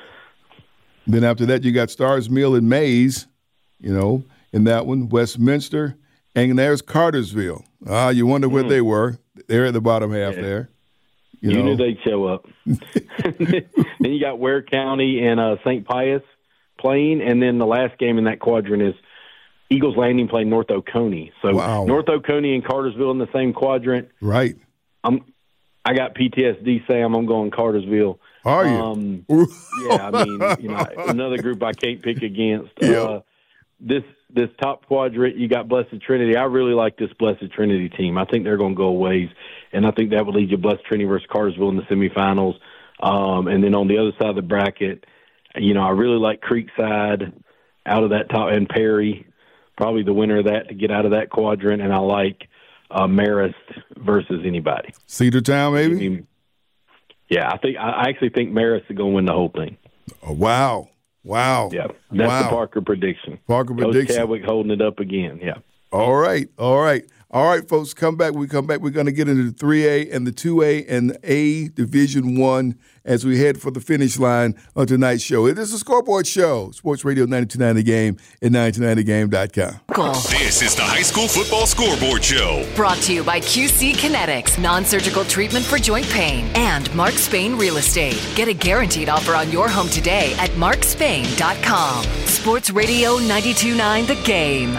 S10: Then after that, you got Stars Mill and Mays, you know, in that one, Westminster, and there's Cartersville. Ah, you wonder where mm. they were. They're at the bottom half yeah. there. You,
S11: you
S10: know.
S11: knew they'd show up. Then you got Ware County and uh, Saint Pius playing, and then the last game in that quadrant is Eagles Landing playing North Oconee. So
S10: wow.
S11: North Oconee and Cartersville in the same quadrant.
S10: Right.
S11: I'm. I got P T S D, Sam. I'm going Cartersville.
S10: Are you?
S11: Um, yeah, I mean, you know, another group I can't pick against.
S10: Yeah.
S11: Uh, this this top quadrant, you got Blessed Trinity. I really like this Blessed Trinity team. I think they're going to go a ways, and I think that would lead you Blessed Trinity versus Cartersville in the semifinals. Um, and then on the other side of the bracket, you know, I really like Creekside out of that top, and Perry, probably the winner of that to get out of that quadrant, and I like uh, Marist versus anybody.
S10: Cedartown, maybe?
S11: I mean, yeah, I think I actually think Marist is going to win the whole thing.
S10: Oh, wow. Wow.
S11: Yeah, that's
S10: wow.
S11: the Parker prediction.
S10: Parker
S11: Coach
S10: prediction.
S11: Chadwick holding it up again, yeah.
S10: All right, all right. All right, folks, come back. We come back. We're going to get into the three A and the two A and A Division One as we head for the finish line on tonight's show. It is a Scoreboard Show, Sports Radio ninety-two point nine The Game and ninety-two point nine the game dot com.
S9: This is the High School Football Scoreboard Show.
S8: Brought to you by Q C Kinetics, non-surgical treatment for joint pain, and Mark Spain Real Estate. Get a guaranteed offer on your home today at mark spain dot com. Sports Radio ninety-two point nine The Game.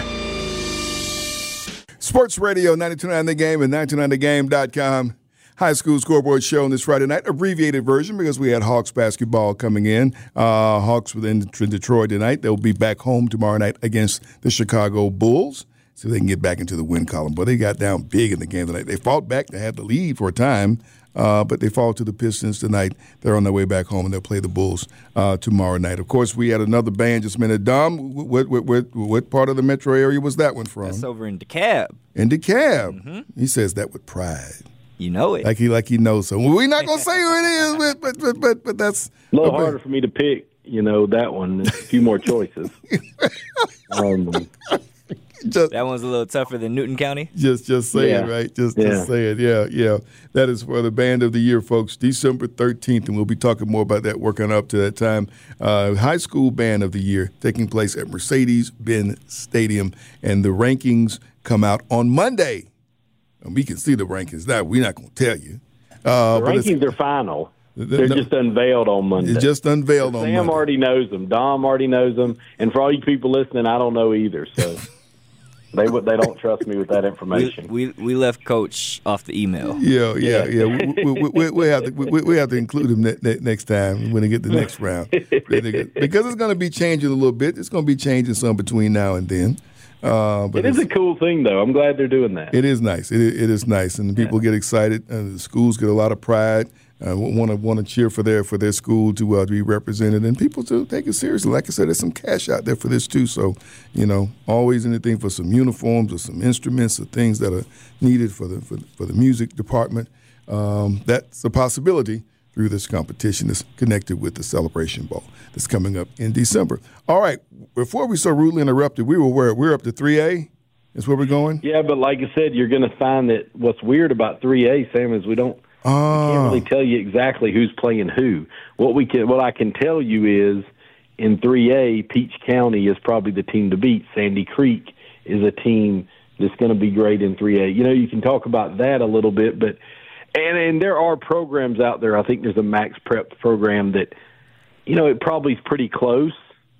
S10: Sports Radio ninety-two point nine The Game and ninety-two point nine the game dot com. High School Scoreboard Show on this Friday night, abbreviated version because we had Hawks basketball coming in. Uh, Hawks within Detroit tonight. They'll be back home tomorrow night against the Chicago Bulls, so they can get back into the win column. But they got down big in the game tonight. They fought back. They had the lead for a time, uh, but they fall to the Pistons tonight. They're on their way back home, and they'll play the Bulls uh, tomorrow night. Of course, we had another band just a minute. Dom, what, what, what, what part of the metro area was that one from?
S13: That's over in DeKalb.
S10: In DeKalb.
S13: Mm-hmm.
S10: He says that with pride.
S13: You know it.
S10: Like he like he knows so. Well, we're not going to say who it is, but, but, but, but, but that's
S11: a little okay. harder for me to pick, you know, that one. There's a few more choices. um,
S10: Just,
S13: that one's a little tougher than Newton County.
S10: Just, just say
S11: yeah.
S10: it, right? Just,
S11: yeah.
S10: just say it. Yeah, yeah. That is for the Band of the Year, folks. December thirteenth, and we'll be talking more about that, working up to that time. Uh, high School Band of the Year taking place at Mercedes-Benz Stadium, and the rankings come out on Monday. And we can see the rankings now. We're not going to tell you.
S11: Uh, the rankings are final. They're
S10: no,
S11: just unveiled on Monday.
S10: It's just unveiled on
S11: Sam
S10: Monday.
S11: Sam already knows them. Dom already knows them. And for all you people listening, I don't know either. So they they don't trust me with that information.
S13: We we, we left Coach off the email.
S10: Yeah, yeah, yeah. we, we, we, we, have to we, we have to include him ne- ne- next time when they get the next round because it's going to be changing a little bit. It's going to be changing some between now and then. Uh, but
S11: it is a cool thing, though. I'm glad they're doing that.
S10: It is nice. It, it is nice, and people yeah. get excited. And the schools get a lot of pride uh, want to want to cheer for their for their school to uh, be represented, and people to take it seriously. Like I said, there's some cash out there for this too. So, you know, always anything for some uniforms or some instruments or things that are needed for the for, for the music department. Um, that's a possibility through this competition that's connected with the Celebration Bowl that's coming up in December. All right, before we so rudely interrupted, we were where we're up to three A. Is where we're going?
S11: Yeah, but like I said, you're going to find that what's weird about three A, Sam, is we don't
S10: uh.
S11: we can't really tell you exactly who's playing who. What we can, what I can tell you is in three A, Peach County is probably the team to beat. Sandy Creek is a team that's going to be great in three A. You know, you can talk about that a little bit, but and and there are programs out there. I think there's a Max Prep program that, you know, it probably is pretty close,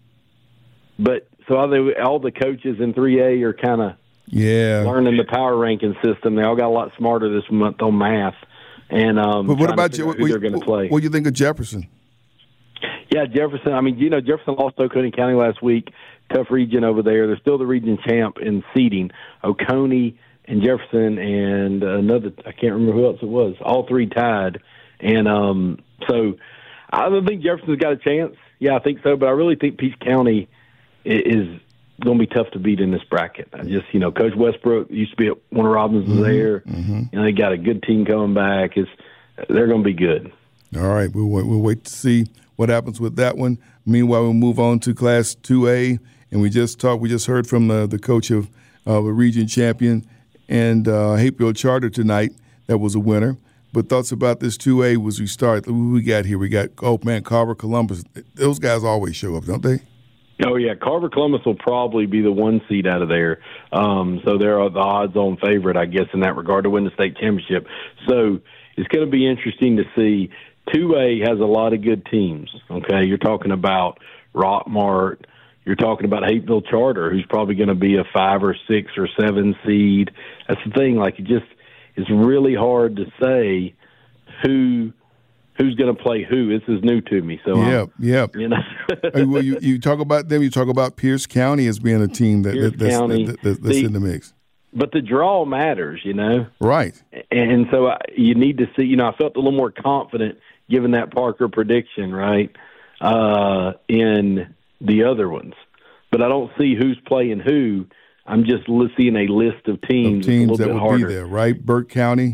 S11: but so all the, all the coaches in three A are kind of
S10: yeah
S11: learning the power ranking system. They all got a lot smarter this month on math. And um,
S10: but what about you?
S11: Who they're going to play?
S10: What do you think of Jefferson?
S11: Yeah, Jefferson. I mean, you know, Jefferson lost to Oconee County last week. Tough region over there. They're still the region champ in seeding. Oconee and Jefferson and another, I can't remember who else it was. All three tied. And um, so I don't think Jefferson's got a chance. Yeah, I think so. But I really think Peach County is going to be tough to beat in this bracket. I just, you know, Coach Westbrook used to be at Warner Robins was
S10: mm-hmm,
S11: there.
S10: Mm-hmm.
S11: You know, they got a good team coming back. It's, they're going to be good.
S10: All right, we'll, we'll wait to see what happens with that one. Meanwhile, we'll move on to Class two A, and we just talked. We just heard from the, the coach of uh, a region champion and uh, Hapeville Charter tonight. That was a winner. But thoughts about this two A was we start. Who we got here? We got oh man, Carver, Columbus. Those guys always show up, don't they?
S11: Oh, yeah. Carver Columbus will probably be the one seed out of there. Um, so they're the odds-on favorite, I guess, in that regard to win the state championship. So it's going to be interesting to see. two A has a lot of good teams, okay? You're talking about Rockmart. You're talking about Hapeville Charter, who's probably going to be a five or six or seven seed. That's the thing. Like, it just it's really hard to say who – who's going to play who. This is new to me. So
S10: yeah,
S11: um,
S10: yeah.
S11: You know,
S10: hey, well, you, you talk about them. You talk about Pierce County as being a team that,
S11: Pierce
S10: that that's,
S11: County,
S10: that, that, that's
S11: the,
S10: in the mix.
S11: But the draw matters, you know.
S10: Right.
S11: And so I, you need to see. You know, I felt a little more confident given that Parker prediction, right, uh, in the other ones. But I don't see who's playing who. I'm just seeing a list of teams.
S10: Of teams
S11: a
S10: that
S11: bit
S10: would
S11: harder.
S10: be there, right? Burke County.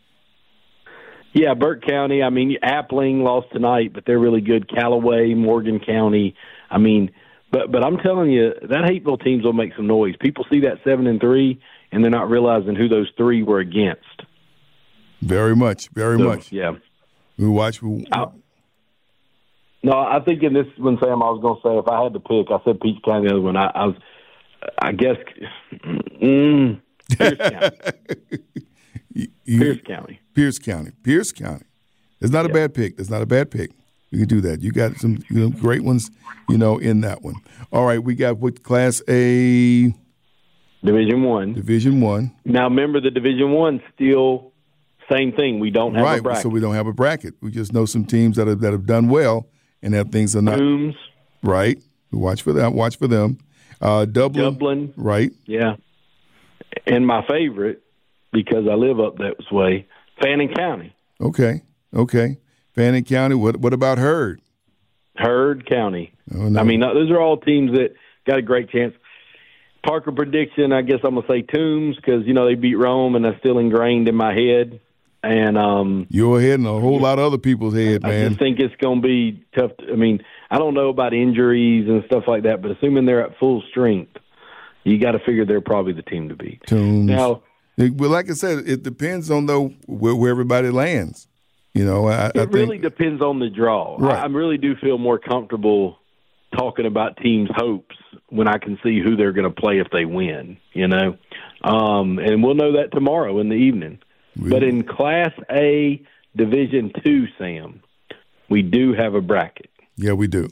S11: Yeah, Burke County. I mean, Appling lost tonight, but they're really good. Callaway, Morgan County. I mean, but but I'm telling you, that Hapeville teams will make some noise. People see that seven and three, and they're not realizing who those three were against.
S10: Very much, very
S11: so,
S10: much.
S11: Yeah.
S10: We watch. We,
S11: I, no, I think in this one, Sam, I was going to say if I had to pick, I said Peach County. The other one, I, I was, I guess, mm, Pierce County.
S10: you,
S11: Pierce County.
S10: Pierce County. Pierce County. It's not yeah. a bad pick. It's not a bad pick. You can do that. You got some you know, great ones, you know, in that one. All right, we got what Class A?
S11: Division One.
S10: Division One.
S11: Now, remember, the Division One still same thing. We don't have
S10: right,
S11: a bracket.
S10: So we don't have a bracket. We just know some teams that have that have done well and have things are not
S11: Coombs.
S10: Right. We watch for them. Watch for them. Uh, Dublin.
S11: Dublin.
S10: Right.
S11: Yeah. And my favorite, because I live up that way, Fannin County.
S10: Okay. Okay. Fannin County. What What about Heard?
S11: Heard County.
S10: Oh, no.
S11: I mean, those are all teams that got a great chance. Parker prediction, I guess I'm going to say Toombs because, you know, they beat Rome, and that's still ingrained in my head. And um,
S10: your head and a whole lot of other people's head, man.
S11: I just think it's going to be tough. To, I mean, I don't know about injuries and stuff like that, but assuming they're at full strength, you got to figure they're probably the team to beat.
S10: Toombs.
S11: Now,
S10: it, well, like I said, it depends on though where, where everybody lands. You know, I,
S11: it
S10: I
S11: really
S10: think,
S11: depends on the draw.
S10: Right.
S11: I, I really do feel more comfortable talking about teams' hopes when I can see who they're going to play if they win, you know. Um, and we'll know that tomorrow in the evening. Really? But in Class A, Division Two, Sam, we do have a bracket.
S10: Yeah, we do.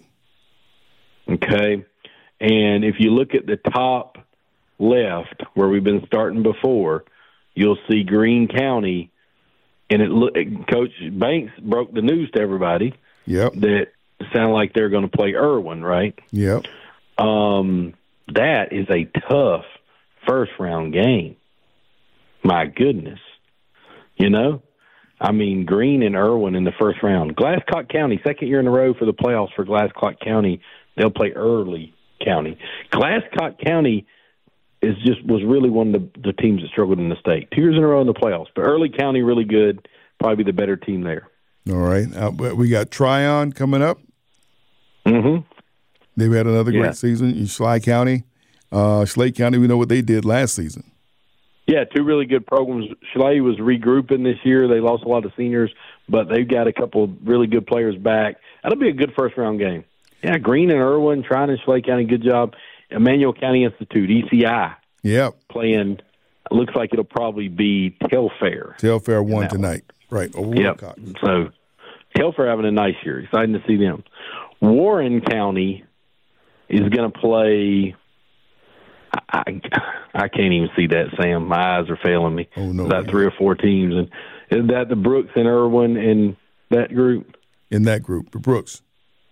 S11: Okay. And if you look at the top left where we've been starting before, you'll see Greene County. And it look, Coach Banks broke the news to everybody.
S10: Yep.
S11: That sound like they're going to play Irwin, right?
S10: Yep.
S11: Um, that is a tough first round game. My goodness, you know, I mean, Greene and Irwin in the first round. Glasscock County, second year in a row for the playoffs for Glasscock County. They'll play Early County. Glasscock County is just was really one of the, the teams that struggled in the state. Two years in a row in the playoffs. But Early County, really good, probably the better team there.
S10: All right. Uh, we got Tryon coming up.
S11: Mm-hmm.
S10: They've had another great
S11: Yeah.
S10: season in Schley County. Uh, Schley County, we know what they did last season.
S11: Yeah, two really good programs. Schley was regrouping this year. They lost a lot of seniors, but they've got a couple of really good players back. That'll be a good first-round game. Yeah, Greene and Irwin, Tryon and Schley County, good job. Emmanuel County Institute, E C I,
S10: Yep.
S11: playing. Looks like it'll probably be Telfair.
S10: Telfair won
S11: that
S10: tonight. Right, over
S11: Yep.
S10: Wilcox.
S11: So Telfair having a nice year. Exciting to see them. Warren County is going to play. I, I I can't even see that, Sam. My eyes are failing me.
S10: Oh no!
S11: About three or four teams, and is that the Brooks and Irwin in that group?
S10: In that group, the Brooks.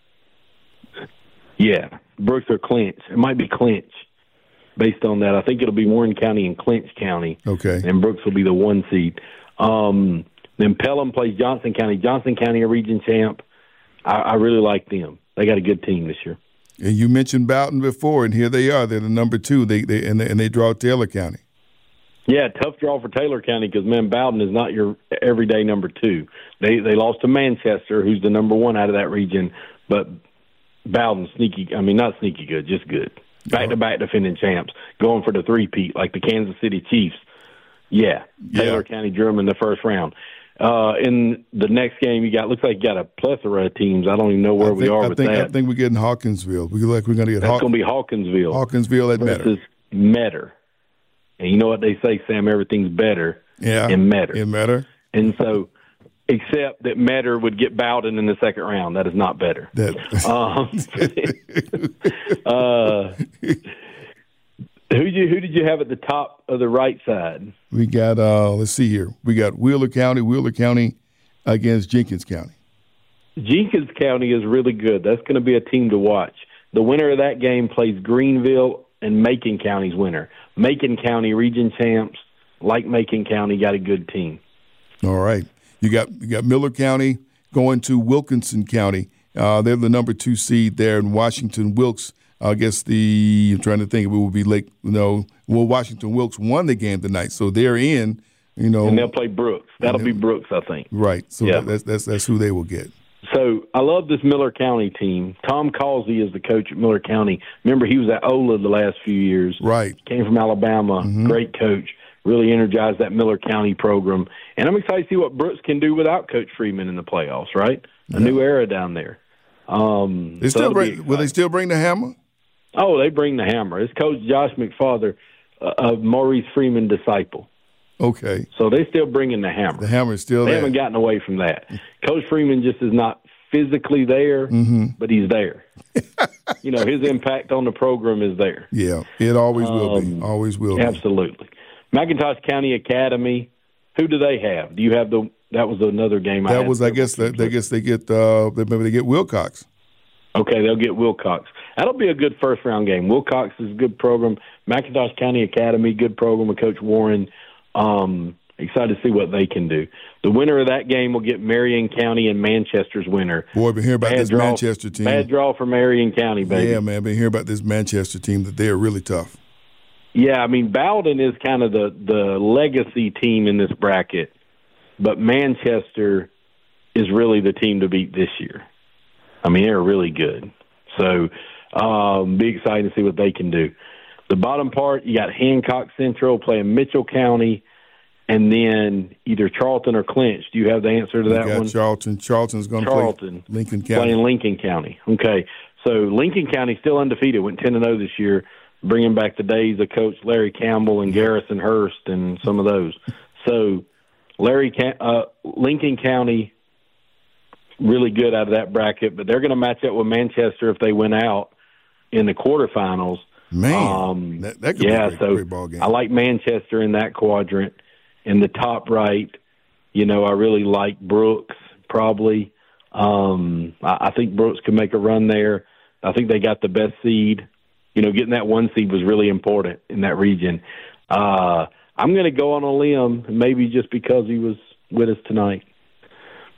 S11: Yeah, Brooks or Clinch. It might be Clinch. Based on that, I think it'll be Warren County and Clinch County.
S10: Okay.
S11: And Brooks will be the one seed. Um, then Pelham plays Johnson County. Johnson County, a region champ. I, I really like them. They got a good team this year.
S10: And you mentioned Boughton before, and here they are. They're the number two. They, they and they, and they draw Taylor County.
S11: Yeah, tough draw for Taylor County because, man, Bowden is not your everyday number two. They they lost to Manchester, who's the number one out of that region, but Bowden sneaky. I mean, not sneaky good, just good. Back-to-back defending champs, going for the three-peat like the Kansas City Chiefs. Yeah, Taylor yeah. County drew them in the first round. Uh, in the next game, you got looks like you got a plethora of teams. I don't even know where
S10: I think,
S11: we are
S10: I
S11: with
S10: think,
S11: that.
S10: I think we're getting Hawkinsville. We look like we're going to get.
S11: That's
S10: Haw-
S11: going to be Hawkinsville.
S10: Hawkinsville at Metter.
S11: Versus Metter. And you know what they say, Sam? Everything's better
S10: yeah,
S11: in Metter.
S10: In Metter.
S11: And so, except that Metter would get Bowden in the second round. That is not better.
S10: That.
S11: um, uh, who did you who did you have at the top of the right side?
S10: We got. Uh, let's see here. We got Wheeler County. Wheeler County against Jenkins County.
S11: Jenkins County is really good. That's going to be a team to watch. The winner of that game plays Greenville and Macon County's winner. Macon County region champs, like Macon County, got a good team.
S10: All right. You got you got Miller County going to Wilkinson County. Uh, they're the number two seed there in Washington. Wilkes, I guess the I'm trying to think if it would be Lake. You know, well, Washington Wilkes won the game tonight, so they're in. You know,
S11: and they'll play Brooks. That'll be Brooks, I think.
S10: Right. So
S11: yeah.
S10: that's that's that's who they will get.
S11: So I love this Miller County team. Tom Causey is the coach at Miller County. Remember, he was at Ola the last few years.
S10: Right.
S11: Came from Alabama.
S10: Mm-hmm.
S11: Great coach. Really energized that Miller County program. And I'm excited to see what Brooks can do without Coach Freeman in the playoffs, right? A yeah. new era down there. Um,
S10: they still so bring, will they still bring the hammer?
S11: Oh, they bring the hammer. It's Coach Josh McFarther, uh, a Maurice Freeman disciple.
S10: Okay.
S11: So they're still bringing the hammer.
S10: The hammer is still
S11: they
S10: there.
S11: They haven't gotten away from that. Coach Freeman just is not physically there,
S10: mm-hmm.
S11: but he's there. You know, his impact on the program is there.
S10: Yeah, it always will
S11: um,
S10: be. Always will
S11: absolutely.
S10: be.
S11: Absolutely. McIntosh County Academy, who do they have? Do you have the – that was another game I
S10: That
S11: had
S10: was, I guess, that, I guess they get uh, – maybe they get Wilcox.
S11: Okay, they'll get Wilcox. That'll be a good first-round game. Wilcox is a good program. McIntosh County Academy, good program with Coach Warren. Um, excited to see what they can do. The winner of that game will get Marion County and Manchester's winner.
S10: Boy, I've been hearing about
S11: bad
S10: this
S11: draw,
S10: Manchester team.
S11: Bad draw for Marion County, baby.
S10: Yeah, man, I've been hearing about this Manchester team that they're really tough.
S11: Yeah, I mean, Bowden is kind of the, the legacy team in this bracket, but Manchester is really the team to beat this year. I mean, they're really good. So um, be excited to see what they can do. The bottom part, you got Hancock Central playing Mitchell County, and then either Charlton or Clinch. Do you have the answer to
S10: we
S11: that
S10: got
S11: one?
S10: Charlton. Charlton's going to play Lincoln County.
S11: Playing Lincoln County. Okay. So Lincoln County still undefeated, went ten and oh this year, bringing back the days of Coach Larry Campbell and Garrison Hurst and some of those. So Larry, uh, Lincoln County, really good out of that bracket, but they're going to match up with Manchester if they win out in the quarterfinals.
S10: Man,
S11: um,
S10: that, that could
S11: yeah,
S10: be a great,
S11: so
S10: great ball game.
S11: I like Manchester in that quadrant. In the top right, you know, I really like Brooks probably. Um, I, I think Brooks can make a run there. I think they got the best seed. You know, getting that one seed was really important in that region. Uh, I'm going to go on a limb, maybe just because he was with us tonight.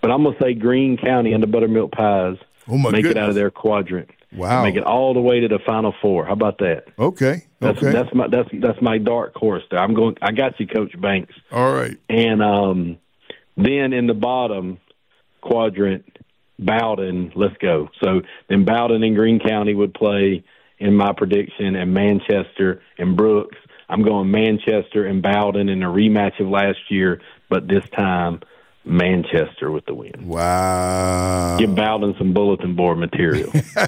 S11: But I'm going to say Greene County and the Buttermilk Pies
S10: oh my
S11: make
S10: goodness.
S11: it out of their quadrant.
S10: Wow.
S11: Make it all the way to the Final Four. How about that?
S10: Okay.
S11: That's,
S10: okay.
S11: That's my that's that's my dark horse there. I'm going. I got you, Coach Banks.
S10: All right.
S11: And um, then in the bottom quadrant, Bowden. Let's go. So then Bowden and Greene County would play in my prediction, and Manchester and Brooks. I'm going Manchester and Bowden in a rematch of last year, but this time Manchester with the win.
S10: Wow.
S11: Give Bowden some bulletin board material.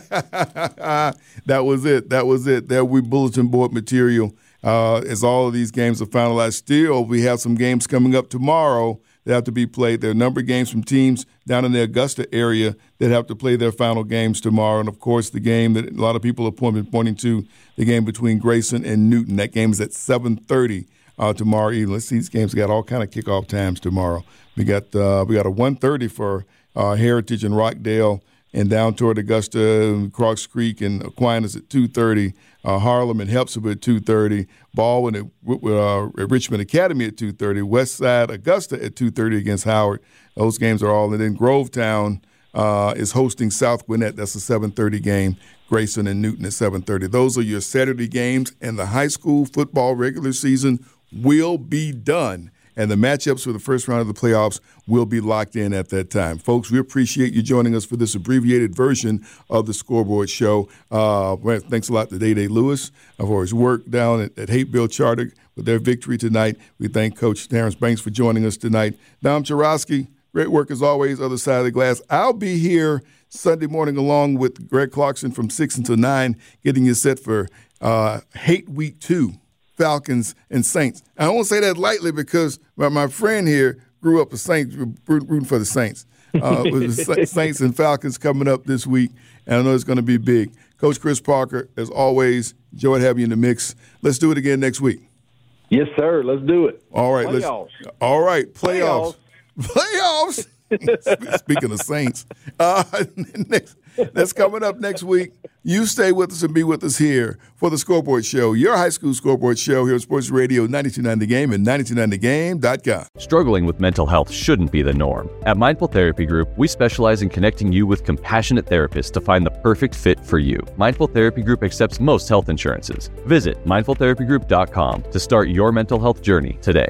S10: That was it. That was it. There we bulletin board material uh, as all of these games are finalized. Still, we have some games coming up tomorrow that have to be played. There are a number of games from teams down in the Augusta area that have to play their final games tomorrow. And, of course, the game that a lot of people have pointed, pointing to, the game between Grayson and Newton. That game is at seven thirty uh, tomorrow evening. Let's see, these games got all kind of kickoff times tomorrow. We got uh, we got a one thirty for uh, Heritage and Rockdale, and down toward Augusta, Crocs Creek and Aquinas at two thirty. Uh, Harlem and Hepzibah at two thirty. Baldwin at, uh, at Richmond Academy at two thirty. West Side Augusta at two thirty against Howard. Those games are all. And then Grovetown uh, is hosting South Gwinnett. That's a seven thirty game. Grayson and Newton at seven thirty. Those are your Saturday games, and the high school football regular season will be done. And the matchups for the first round of the playoffs will be locked in at that time. Folks, we appreciate you joining us for this abbreviated version of the Scoreboard Show. Uh, thanks a lot to Day Day Lewis for his work down at, at Hapeville Charter with their victory tonight. We thank Coach Terrence Banks for joining us tonight. Dom Chorosky, great work as always, other side of the glass. I'll be here Sunday morning along with Greg Clarkson from six until nine, getting you set for uh, Hate Week two. Falcons and Saints. I won't say that lightly because my, my friend here grew up a Saints, rooting for the Saints. Uh, with the Saints and Falcons coming up this week, and I know it's going to be big. Coach Chris Parker, as always, enjoyed having you in the mix. Let's do it again next week.
S11: Yes, sir. Let's do it.
S10: All right.
S11: Playoffs.
S10: Let's, all right. Playoffs. Playoffs. Playoffs. Speaking of Saints, uh, next, that's coming up next week. You stay with us and be with us here for the Scoreboard Show, your high school scoreboard show here on Sports Radio ninety-two point nine The Game and ninety-two point nine the game dot com.
S4: Struggling with mental health shouldn't be the norm. At Mindful Therapy Group, we specialize in connecting you with compassionate therapists to find the perfect fit for you. Mindful Therapy Group accepts most health insurances. Visit mindful therapy group dot com to start your mental health journey today.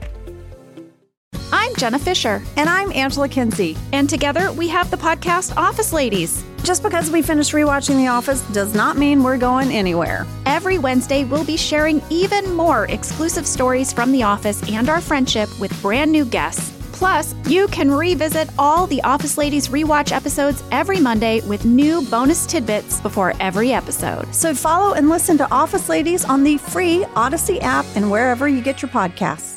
S5: I'm Jenna Fisher.
S6: And I'm Angela Kinsey.
S5: And together we have the podcast Office Ladies.
S6: Just because we finished rewatching The Office does not mean we're going anywhere.
S5: Every Wednesday, we'll be sharing even more exclusive stories from The Office and our friendship with brand new guests. Plus, you can revisit all the Office Ladies rewatch episodes every Monday with new bonus tidbits before every episode.
S6: So follow and listen to Office Ladies on the free Odyssey app and wherever you get your podcasts.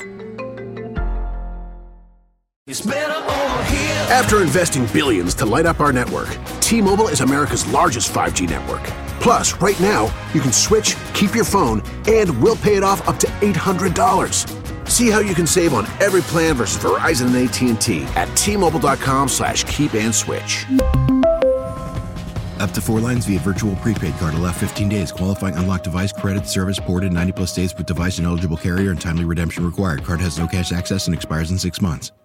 S2: It's better over here. After investing billions to light up our network, T-Mobile is America's largest five G network. Plus, right now, you can switch, keep your phone, and we'll pay it off up to eight hundred dollars. See how you can save on every plan versus Verizon and A T and T at T-Mobile.com slash keep and switch.
S3: Up to four lines via virtual prepaid card. Allow fifteen days. Qualifying unlocked device credit service ported ninety plus days with device and eligible carrier and timely redemption required. Card has no cash access and expires in six months.